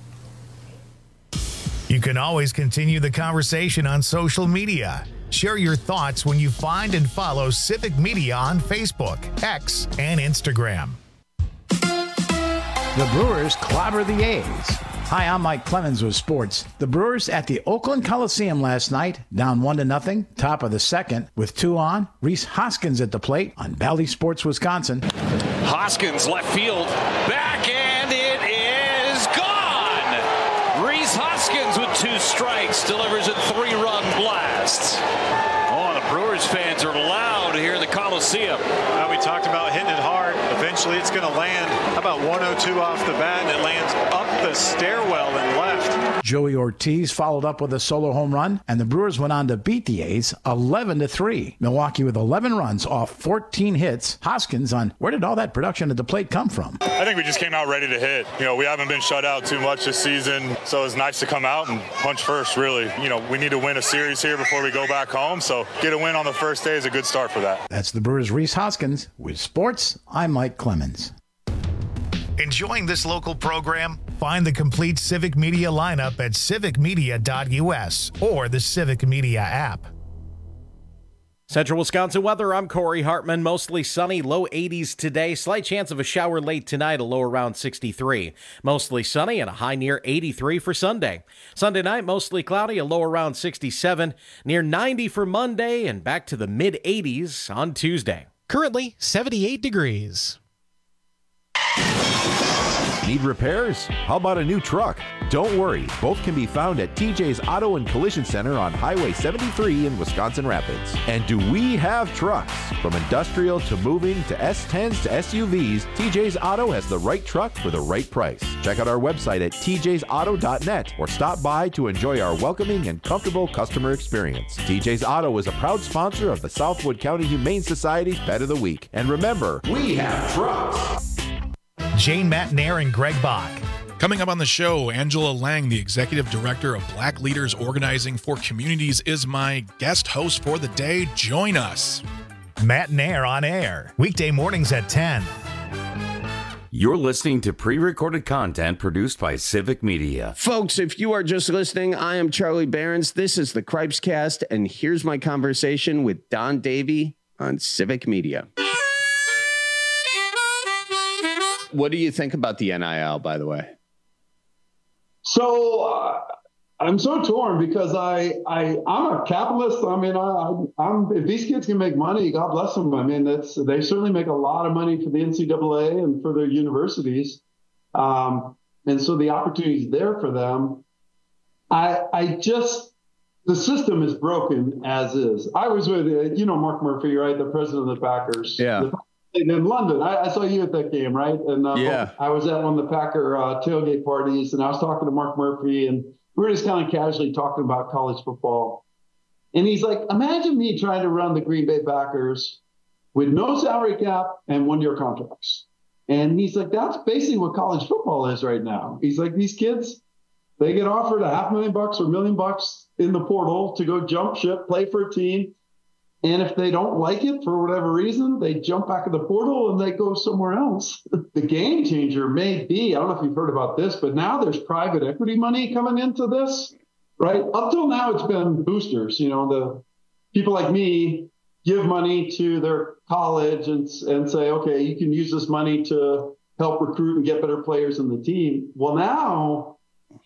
You can always continue the conversation on social media. Share your thoughts when you find and follow Civic Media on Facebook, X, and Instagram. The Brewers clobber the A's. Hi, I'm Mike Clemens with sports. The Brewers at the Oakland Coliseum last night, down one to nothing, top of the second, with two on. Rhys Hoskins at the plate on Bally Sports, Wisconsin. Hoskins left field, back, and it is gone. Rhys Hoskins with two strikes delivers a three-run blast. Oh, the Brewers fans are loud here in the Coliseum. Uh, we talked about hitting it hard. Eventually, it's going to land about one oh two off the bat, and it lands up the stairwell and left. Joey Ortiz followed up with a solo home run, and the Brewers went on to beat the A's eleven to three. Milwaukee with eleven runs off fourteen hits. Hoskins on where did all that production at the plate come from? I think we just came out ready to hit. You know, we haven't been shut out too much this season, so it's nice to come out and punch first, really. You know, we need to win a series here before we go back home, so get a win on the first day is a good start for that. That's the Brewers' Rhys Hoskins. With sports, I'm Mike Clemens. Enjoying this local program? Find the complete Civic Media lineup at civic media dot u s or the Civic Media app. Central Wisconsin weather, I'm Corey Hartman. Mostly sunny, low eighties today. Slight chance of a shower late tonight, a low around sixty-three. Mostly sunny and a high near eighty-three for Sunday. Sunday night, mostly cloudy, a low around sixty-seven. Near ninety for Monday and back to the mid eighties on Tuesday. Currently seventy-eight degrees. Need repairs? How about a new truck? Don't worry, both can be found at T J's Auto and Collision Center on Highway seventy-three in Wisconsin Rapids. And do we have trucks? From industrial to moving to S tens to S U Vs, T J's Auto has the right truck for the right price. Check out our website at t j's auto dot net or stop by to enjoy our welcoming and comfortable customer experience. T J's Auto is a proud sponsor of the Southwood County Humane Society's Pet of the Week. And remember, we have trucks. Jane Matnair and Greg Bach. Coming up on the show, Angela Lang, the Executive Director of Black Leaders Organizing for Communities, is my guest host for the day. Join us. Matnair on air, weekday mornings at ten. You're listening to pre-recorded content produced by Civic Media. Folks, if you are just listening, I am Charlie Behrens. This is the Cripes Cast, and here's my conversation with Don Davey on Civic Media. What do you think about the N I L, by the way? So uh, I'm so torn because I, I, I'm a capitalist. I mean, I, I'm, if these kids can make money, God bless them. I mean, that's, they certainly make a lot of money for the N C double A and for their universities. Um, and so the opportunity is there for them. I, I just, the system is broken as is. I was with, uh, you know, Mark Murphy, right? The president of the Packers. Yeah. The, in London, I, I saw you at that game, right? And uh, yeah. I was at one of the Packer uh, tailgate parties, and I was talking to Mark Murphy, and we were just kind of casually talking about college football. And he's like, imagine me trying to run the Green Bay Packers with no salary cap and one-year contracts. And he's like, that's basically what college football is right now. He's like, these kids, they get offered a half million bucks or a million bucks in the portal to go jump ship, play for a team. And if they don't like it for whatever reason, they jump back in the portal and they go somewhere else. The game changer may be, I don't know if you've heard about this, but now there's private equity money coming into this, right? Up till now, it's been boosters. You know, the people like me give money to their college and, and say, okay, you can use this money to help recruit and get better players in the team. Well, now,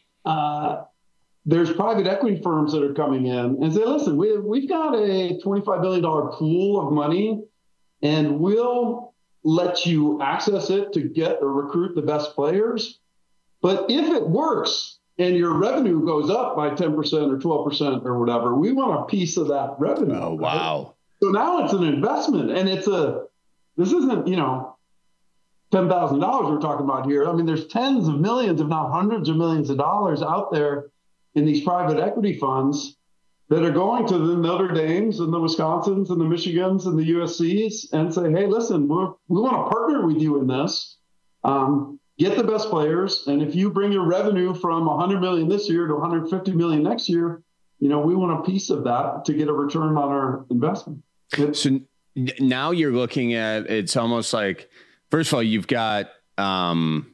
uh, there's private equity firms that are coming in and say, listen, we, we've got a twenty-five billion dollars pool of money, and we'll let you access it to get or recruit the best players. But if it works and your revenue goes up by ten percent or twelve percent or whatever, we want a piece of that revenue. Oh, wow. Right? So now it's an investment, and it's a, this isn't, you know, ten thousand dollars we're talking about here. I mean, there's tens of millions, if not hundreds of millions of dollars out there in these private equity funds that are going to the Notre Dames and the Wisconsins and the Michigans and the U S Cs and say, hey, listen, we're, we want to partner with you in this. Um, get the best players. And if you bring your revenue from one hundred million this year to one hundred fifty million next year, you know, we want a piece of that to get a return on our investment. So now you're looking at, it's almost like, first of all, you've got, um,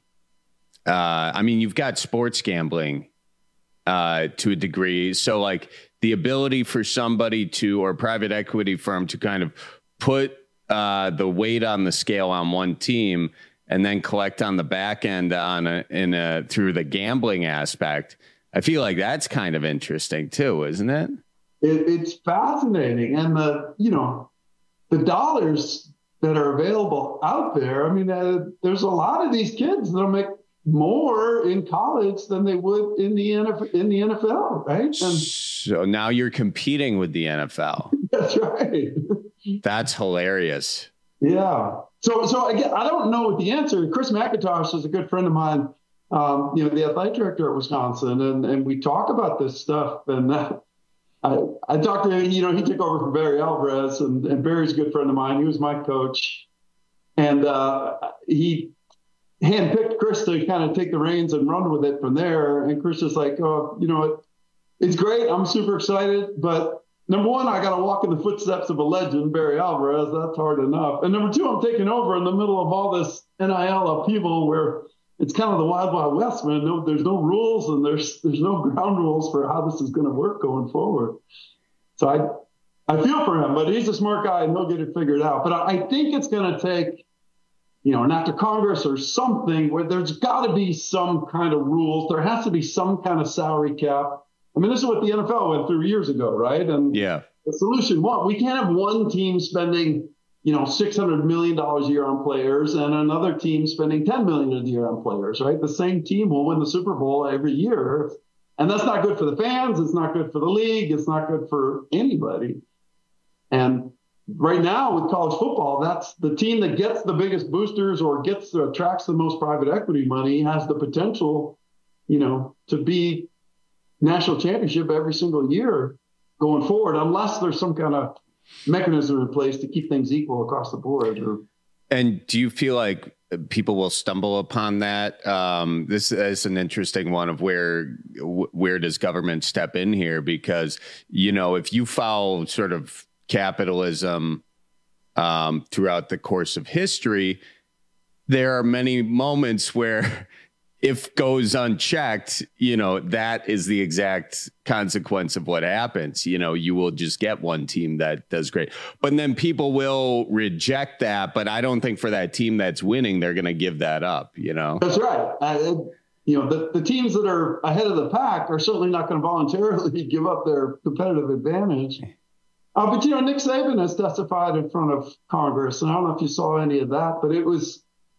uh, I mean, you've got sports gambling uh, to a degree. So like the ability for somebody to, or private equity firm to kind of put uh, the weight on the scale on one team and then collect on the back end on a, in a, through the gambling aspect. I feel like that's kind of interesting too, isn't it? it it's fascinating. And the, you know, the dollars that are available out there. I mean, uh, there's a lot of these kids that'll make more in college than they would in the N F L, in the N F L, right? And so now you're competing with the N F L. That's right. That's hilarious. Yeah. So, so again, I don't know what the answer. Chris McIntosh is a good friend of mine. Um, you know, the athletic director at Wisconsin, and and we talk about this stuff. And uh, I I talked to him. You know, he took over for Barry Alvarez, and, and Barry's a good friend of mine. He was my coach, and uh, he handpicked Chris to kind of take the reins and run with it from there. And Chris is like, oh, you know what? It's great. I'm super excited. But number one, I got to walk in the footsteps of a legend, Barry Alvarez. That's hard enough. And number two, I'm taking over in the middle of all this N I L upheaval where it's kind of the wild, wild west, man. No, there's no rules and there's there's no ground rules for how this is going to work going forward. So I I feel for him, but he's a smart guy and he'll get it figured out. But I, I think it's going to take, you know, an act of Congress or something where there's got to be some kind of rules. There has to be some kind of salary cap. I mean, this is what the N F L went through years ago, right? And yeah, the solution, what? We can't have one team spending, you know, six hundred million dollars a year on players and another team spending ten million dollars a year on players, right? The same team will win the Super Bowl every year. And that's not good for the fans. It's not good for the league. It's not good for anybody. And right now with college football, that's the team that gets the biggest boosters or gets the, attracts the most private equity money has the potential, you know, to be national championship every single year going forward, unless there's some kind of mechanism in place to keep things equal across the board. Or, and do you feel like people will stumble upon that? Um, this is an interesting one of where where does government step in here? Because, you know, if you follow sort of capitalism um, throughout the course of history, there are many moments where if goes unchecked, you know, that is the exact consequence of what happens. You know, you will just get one team that does great, but then people will reject that. But I don't think for that team that's winning, they're going to give that up, you know? That's right. I, you know, the, the teams that are ahead of the pack are certainly not going to voluntarily give up their competitive advantage. Uh, but, you know, Nick Saban has testified in front of Congress, and I don't know if you saw any of that, but it was,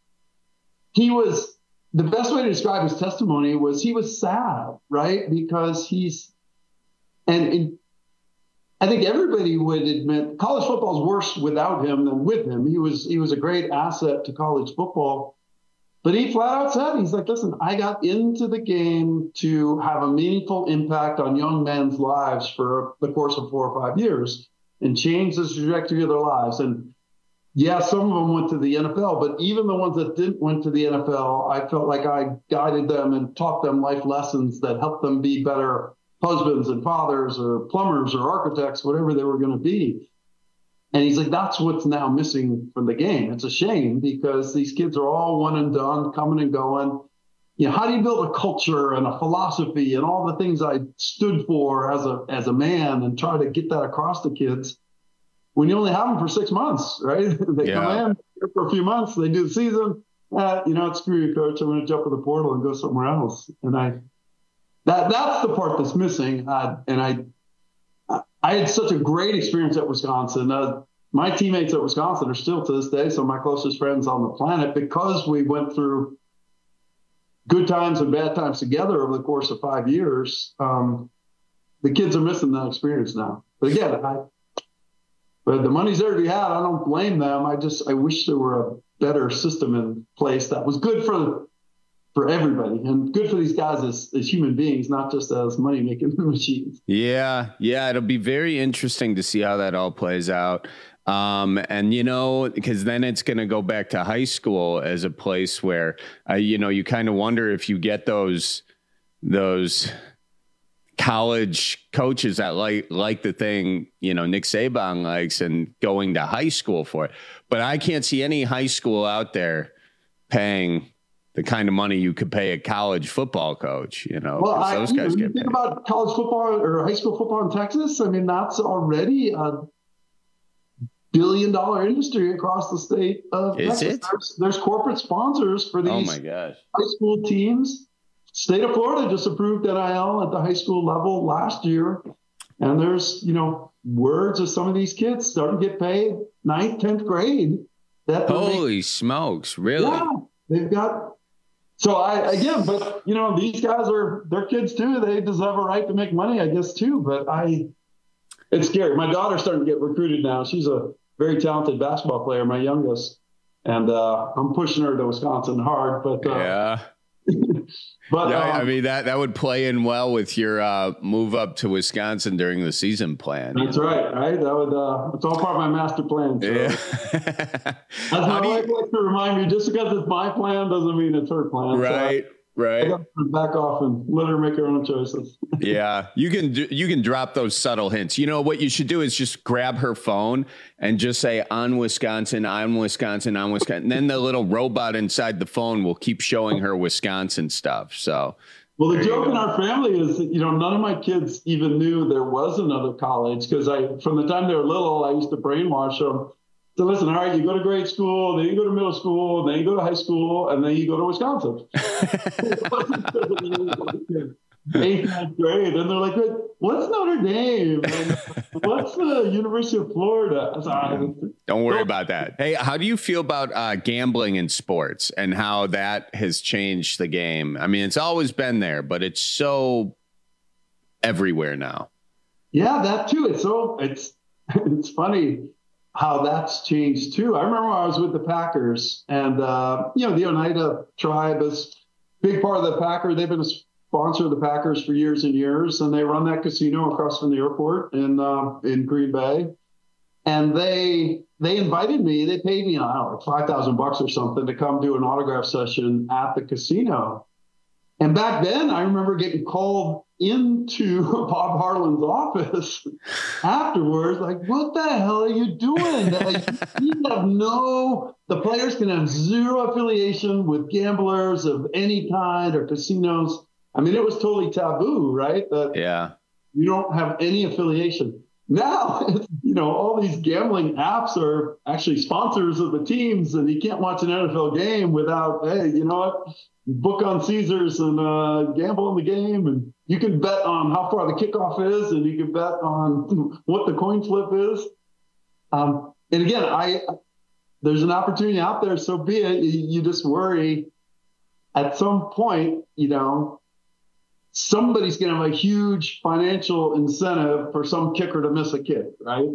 he was, the best way to describe his testimony was he was sad, right? Because he's, and, and I think everybody would admit college football is worse without him than with him. He was, he was a great asset to college football, but he flat out said, he's like, listen, I got into the game to have a meaningful impact on young men's lives for the course of four or five years and change the trajectory of their lives. And yeah, some of them went to the N F L, but even the ones that didn't went to the N F L, I felt like I guided them and taught them life lessons that helped them be better husbands and fathers or plumbers or architects, whatever they were going to be. And he's like, that's what's now missing from the game. It's a shame because these kids are all one and done, coming and going. You know, how do you build a culture and a philosophy and all the things I stood for as a as a man and try to get that across to kids when you only have them for six months, right? They Yeah. come in for a few months, they do the season. Uh, you know, it's screw you, coach. I'm going to jump in the portal and go somewhere else. And I, that that's the part that's missing. Uh, and I, I had such a great experience at Wisconsin. Uh, my teammates at Wisconsin are still to this day some of my closest friends on the planet because we went through good times and bad times together over the course of five years. Um, the kids are missing that experience now. But again, I, but the money's there to be had. I don't blame them. I just I wish there were a better system in place that was good for for everybody and good for these guys as, as human beings, not just as money making machines. Yeah, yeah, it'll be very interesting to see how that all plays out. Um, and, you know, because then it's going to go back to high school as a place where, uh, you know, you kind of wonder if you get those those college coaches that like like the thing, you know, Nick Saban likes and going to high school for it. But I can't see any high school out there paying the kind of money you could pay a college football coach, you know, well, I, those you guys know, get you think paid. about college football or high school football in Texas. I mean, that's already a billion dollar industry across the state of Is Texas. it? There's, there's corporate sponsors for these Oh my gosh. high school teams. State of Florida just approved N I L at the high school level last year. And there's, you know, words of some of these kids starting to get paid ninth, tenth grade. That Holy smokes, really? Yeah, they've got. So I, again, but you know, these guys are, they're kids too. They deserve a right to make money, I guess too. But I, it's scary. My daughter's starting to get recruited now. She's a very talented basketball player, my youngest. And uh, I'm pushing her to Wisconsin hard, but uh, yeah. But yeah, um, I mean that that would play in well with your uh, move up to Wisconsin during the season plan. That's right, right? That would uh, it's all part of my master plan. So. Yeah. As my wife likes to remind me, just because it's my plan doesn't mean it's her plan. Right, so I, right. I got to back off and let her make her own choices. Yeah, you can do, you can drop those subtle hints. You know what you should do is just grab her phone and just say on Wisconsin, on Wisconsin, on Wisconsin. And then the little robot inside the phone will keep showing her Wisconsin stuff. So, well, the joke in our family is that, you know, none of my kids even knew there was another college because I, from the time they were little, I used to brainwash them. So listen, all right, you go to grade school, then you go to middle school, then you go to high school, and then you go to Wisconsin. Eighth, ninth grade, and they're like, "What's Notre Dame? And what's the University of Florida?" I was like, don't worry about that. Hey, how do you feel about uh, gambling in sports and how that has changed the game? I mean, it's always been there, but it's so everywhere now. Yeah, that too. It's so it's it's funny how that's changed too. I remember when I was with the Packers, and uh, you know, the Oneida tribe is a big part of the Packer. They've been a sponsor of the Packers for years and years, and they run that casino across from the airport in uh, in Green Bay. And they they invited me. They paid me, I don't know, like five thousand bucks or something to come do an autograph session at the casino. And back then, I remember getting called into Bob Harlan's office afterwards, like, "What the hell are you doing? Like, you have no, the players can have zero affiliation with gamblers of any kind or casinos." I mean, it was totally taboo, right? That yeah, you don't have any affiliation. Now, you know, all these gambling apps are actually sponsors of the teams, and you can't watch an N F L game without, hey, you know what? Book on Caesars and uh, gamble on the game, and you can bet on how far the kickoff is, and you can bet on what the coin flip is. Um, and again, I there's an opportunity out there, so be it. You, you just worry at some point, you know, somebody's going to have a huge financial incentive for some kicker to miss a kick, right?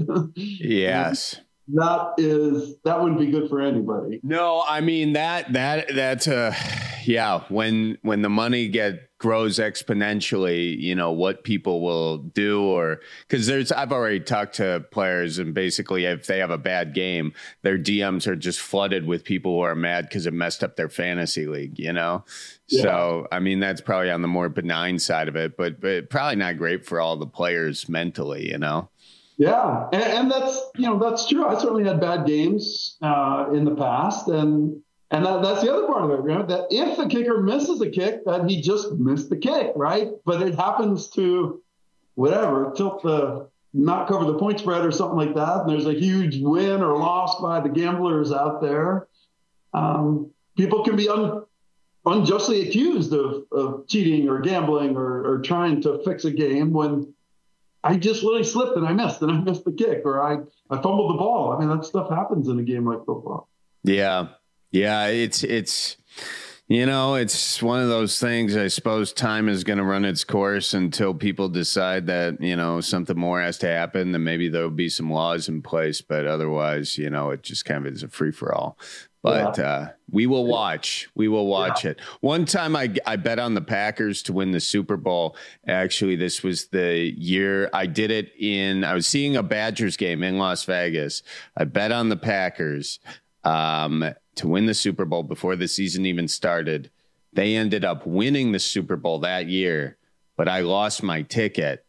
Yes. That is, that wouldn't be good for anybody. No, I mean that, that, that's uh yeah. When, when the money get grows exponentially, you know, what people will do, or cause there's, I've already talked to players, and basically if they have a bad game, their D Ms are just flooded with people who are mad cause it messed up their fantasy league, you know? Yeah. So, I mean, that's probably on the more benign side of it, but, but probably not great for all the players mentally, you know? Yeah, and, and that's you know that's true. I certainly had bad games uh, in the past, and and that, that's the other part of it. You know, that if the kicker misses a kick, that he just missed the kick, right? But it happens to whatever tilt the not cover the point spread or something like that, and there's a huge win or loss by the gamblers out there. Um, people can be un, unjustly accused of, of cheating or gambling or, or trying to fix a game when I just literally slipped and I missed and I missed the kick or I, I fumbled the ball. I mean, that stuff happens in a game like football. Yeah. Yeah. It's, it's, you know, it's one of those things. I suppose time is going to run its course until people decide that, you know, something more has to happen. Then maybe there'll be some laws in place, but otherwise, you know, it just kind of is a free for all. But yeah. uh, we will watch. We will watch yeah. it. One time I, I bet on the Packers to win the Super Bowl. Actually, this was the year I did it in. I was seeing a Badgers game in Las Vegas. I bet on the Packers um, to win the Super Bowl before the season even started. They ended up winning the Super Bowl that year, but I lost my ticket.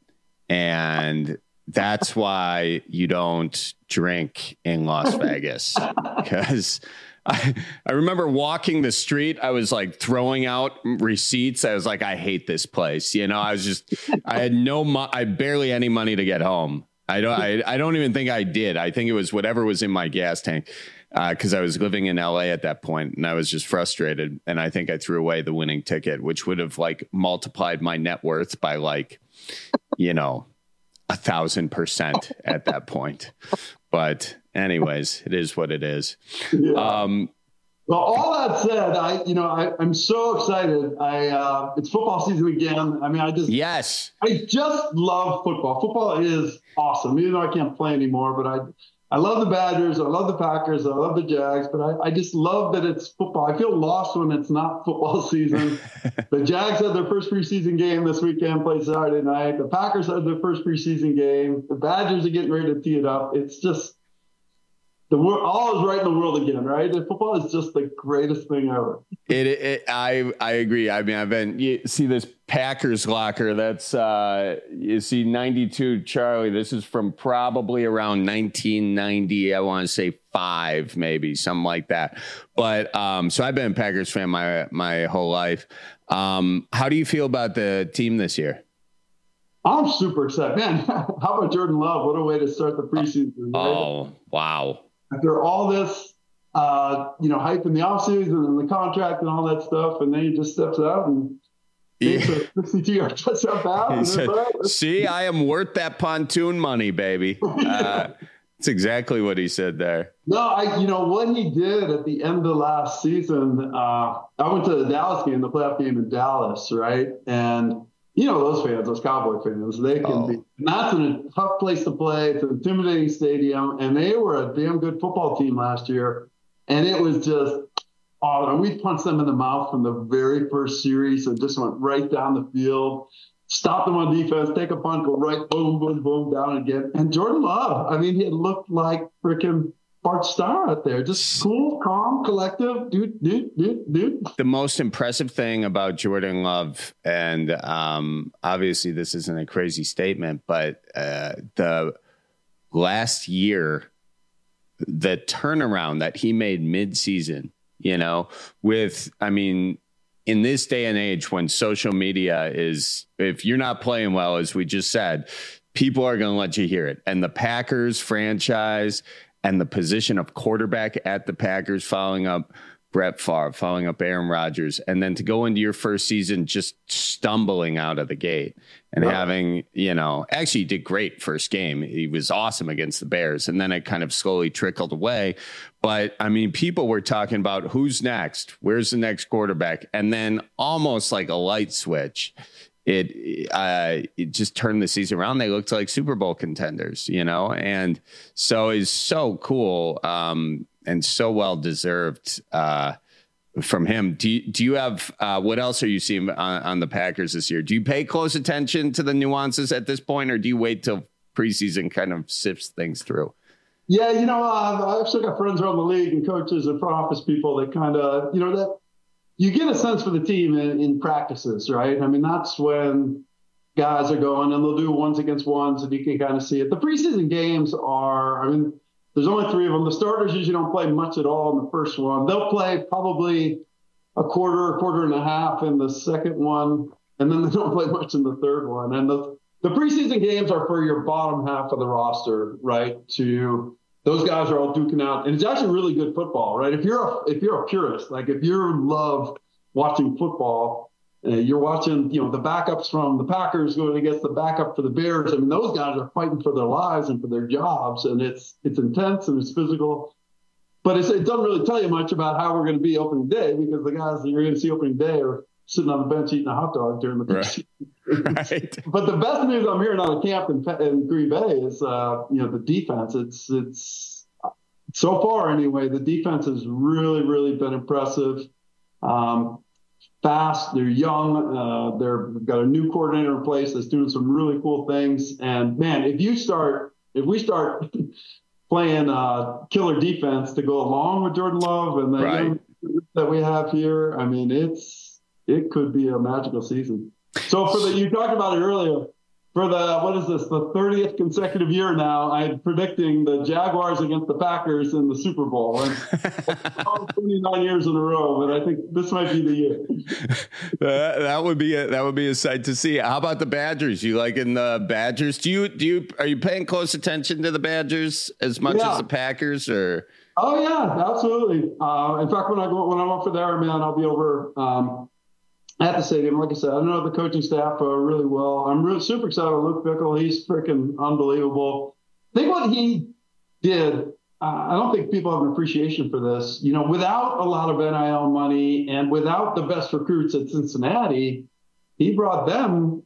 And that's why you don't drink in Las Vegas, because I, I remember walking the street. I was like throwing out receipts. I was like, I hate this place. You know, I was just, I had no, mo- I barely any money to get home. I don't, I, I don't even think I did. I think it was whatever was in my gas tank. Uh, cause I was living in L A at that point and I was just frustrated. And I think I threw away the winning ticket, which would have like multiplied my net worth by like, you know, a thousand percent at that point. But anyways, it is what it is. Yeah. Um, well, all that said, I, you know, I, I'm so excited. I, uh, it's football season again. I mean, I just, yes, I just love football. Football is awesome. Even though I can't play anymore, but I, I love the Badgers. I love the Packers. I love the Jags, but I, I just love that it's football. I feel lost when it's not football season. The Jags had their first preseason game this weekend, played Saturday night. The Packers had their first preseason game. The Badgers are getting ready to tee it up. It's just, the world, all is right in the world again, right? And football is just the greatest thing ever. It, it, I, I agree. I mean, I've been, you see this Packers locker. That's, uh, you see ninety-two, Charlie. This is from probably around nineteen ninety. I want to say five, maybe something like that. But, um, so I've been a Packers fan my, my whole life. Um, how do you feel about the team this year? I'm super excited, man. How about Jordan Love? What a way to start the preseason. Right? Oh, wow. After all this, uh, you know, hype in the offseason and the contract and all that stuff, and then he just steps out and takes yeah. a sixty-two yard touchdown pass. Said, See, I am worth that pontoon money, baby. Uh, that's exactly what he said there. No, I, you know, what he did at the end of last season, uh, I went to the Dallas game, the playoff game in Dallas, right? And you know, those fans, those Cowboy fans, they can oh. be, and that's in a tough place to play. It's an intimidating stadium, and they were a damn good football team last year. And it was just, oh, and we punched them in the mouth from the very first series and just went right down the field, stopped them on defense, take a punt, go right, boom, boom, boom, down again. And Jordan Love, I mean, he looked like freaking Bart Starr out there, just cool, calm, collective, dude, dude, dude, dude. The most impressive thing about Jordan Love, and um, obviously this isn't a crazy statement, but uh, the last year, the turnaround that he made mid-season, you know, with, I mean, in this day and age when social media is, if you're not playing well, as we just said, people are going to let you hear it. And the Packers franchise and the position of quarterback at the Packers, following up Brett Favre, following up Aaron Rodgers, and then to go into your first season just stumbling out of the gate and right. having, you know, actually he did great first game. He was awesome against the Bears, and then it kind of slowly trickled away. But, I mean, people were talking about who's next, where's the next quarterback, and then almost like a light switch, It uh, it just turned the season around. They looked like Super Bowl contenders, you know, and so it's so cool um, and so well deserved uh, from him. Do you, do you have uh, what else are you seeing on, on the Packers this year? Do you pay close attention to the nuances at this point, or do you wait till preseason kind of sifts things through? Yeah, you know, uh, I've still got friends around the league and coaches and front office people that kind of, you know, that. You get a sense for the team in, in practices, right? I mean, that's when guys are going, and they'll do ones against ones, and you can kind of see it. The preseason games are, I mean, there's only three of them. The starters usually don't play much at all in the first one. They'll play probably a quarter, a quarter and a half in the second one, and then they don't play much in the third one. And the, the preseason games are for your bottom half of the roster, right? To those guys are all duking out, and it's actually really good football, right? If you're a, if you're a purist, like if you love watching football, uh, you're watching, you know, the backups from the Packers going against the backup for the Bears. I mean, those guys are fighting for their lives and for their jobs, and it's it's intense and it's physical. But it's, it doesn't really tell you much about how we're going to be opening day, because the guys that you're going to see opening day are sitting on the bench eating a hot dog during the right. right. But the best news I'm hearing out of camp in, in Green Bay is, uh, you know, the defense. It's it's so far anyway. The defense has really, really been impressive. Um, fast, they're young. Uh, they're they've got a new coordinator in place that's doing some really cool things. And man, if you start, if we start playing uh, killer defense to go along with Jordan Love and the right. young that we have here, I mean, it's. It could be a magical season. So for the, you talked about it earlier, for the, what is this, the thirtieth consecutive year now, I'm predicting the Jaguars against the Packers in the Super Bowl. And twenty-nine years in a row, but I think this might be the year. Uh, that would be a, that would be a sight to see. How about the Badgers? You liking the Badgers? Do you, do you, are you paying close attention to the Badgers as much yeah. as the Packers, or? Oh yeah, absolutely. Uh, in fact, when I go, when I'm over there, man, I'll be over, um, at the stadium. Like I said, I know the coaching staff uh, really well. I'm really super excited about Luke Fickell. He's freaking unbelievable. I think what he did, uh, I don't think people have an appreciation for this. You know, without a lot of N I L money and without the best recruits at Cincinnati, he brought them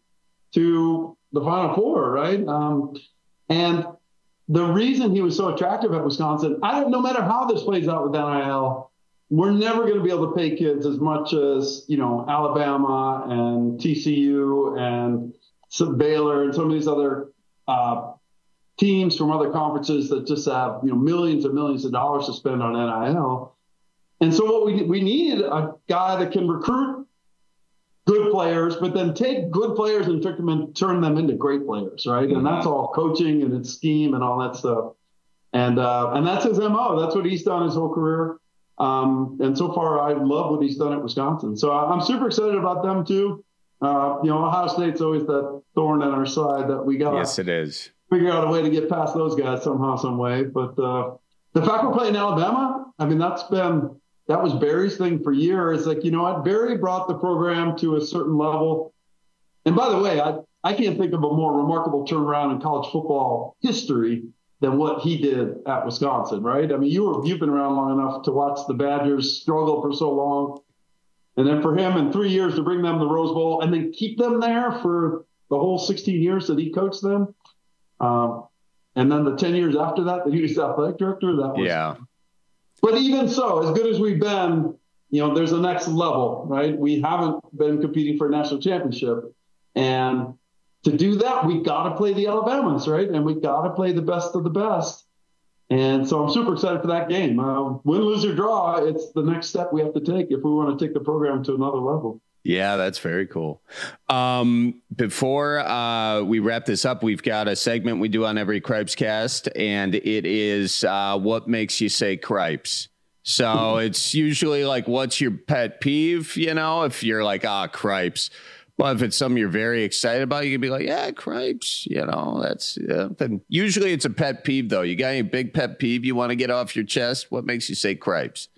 to the Final Four, right? Um, and the reason he was so attractive at Wisconsin, I don't, no matter how this plays out with N I L, we're never going to be able to pay kids as much as, you know, Alabama and T C U and some Baylor and some of these other uh, teams from other conferences that just have, you know, millions and millions of dollars to spend on N I L. And so what we we need a guy that can recruit good players, but then take good players and turn them, in, turn them into great players, right? Mm-hmm. And that's all coaching and it's scheme and all that stuff. And uh, and that's his M O. That's what he's done his whole career. Um, and so far, I love what he's done at Wisconsin. So I'm super excited about them, too. Uh, you know, Ohio State's always that thorn in our side that we got to yes, it is. figure out a way to get past those guys somehow, some way. But uh, the fact we're playing Alabama, I mean, that's been – that was Barry's thing for years. Like, you know what? Barry brought the program to a certain level. And by the way, I, I can't think of a more remarkable turnaround in college football history than what he did at Wisconsin, right? I mean, you were, you've been around long enough to watch the Badgers struggle for so long. And then for him in three years to bring them to the Rose Bowl and then keep them there for the whole sixteen years that he coached them. Um, and then the ten years after that, that he was athletic director. That was, yeah. But even so, as good as we've been, you know, there's a next level, right? We haven't been competing for a national championship. And to do that, we got to play the Alabamas, right? And we got to play the best of the best. And so I'm super excited for that game. Uh, win, lose, or draw, it's the next step we have to take if we want to take the program to another level. Yeah, that's very cool. Um, before uh, we wrap this up, we've got a segment we do on every Cripescast, and it is uh, what makes you say cripes. So it's usually like, what's your pet peeve? You know, if you're like, ah, cripes. Well, if it's something you're very excited about, you can be like, yeah, cripes, you know, that's, yeah. Then usually it's a pet peeve, though. You got any big pet peeve you want to get off your chest? What makes you say cripes?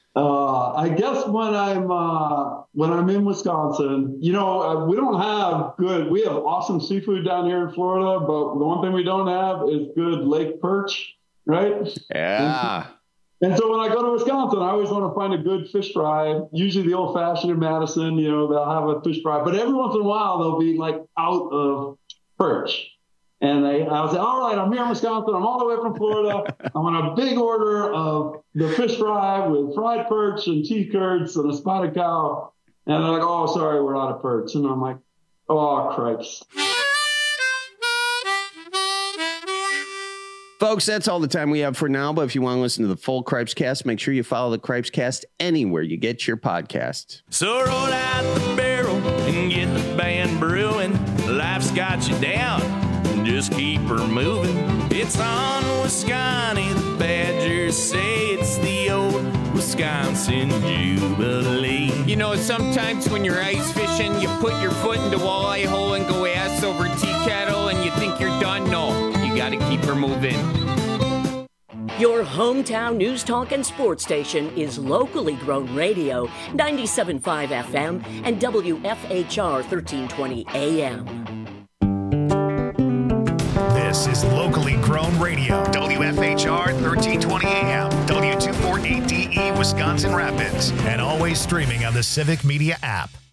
Uh, I guess when I'm, uh, when I'm in Wisconsin, you know, uh, we don't have good, we have awesome seafood down here in Florida, but the one thing we don't have is good lake perch, right? Yeah. And so when I go to Wisconsin, I always want to find a good fish fry, usually the old fashioned in Madison, you know, they'll have a fish fry, but every once in a while they'll be like out of perch. And they, I'll say, all right, I'm here in Wisconsin. I'm all the way from Florida. I want a big order of the fish fry with fried perch and cheese curds and a spotted cow. And they're like, oh, sorry, we're out of perch. And I'm like, oh, cripes. Folks, that's all the time we have for now. But if you want to listen to the full Cripescast, make sure you follow the Cripescast anywhere you get your podcasts. So roll out the barrel and get the band brewing. life's got you down, just keep her moving. It's on Wisconsin, the Badgers say it's the old Wisconsin Jubilee. You know, sometimes when you're ice fishing, you put your foot in the walleye hole and go ass over tea kettle and you think you're done. No, you gotta keep her moving. Your hometown news talk and sports station is Locally Grown Radio, ninety-seven point five F M and W F H R thirteen twenty A M. This is Locally Grown Radio, W F H R thirteen twenty A M, W two forty D E Wisconsin Rapids, and always streaming on the Civic Media app.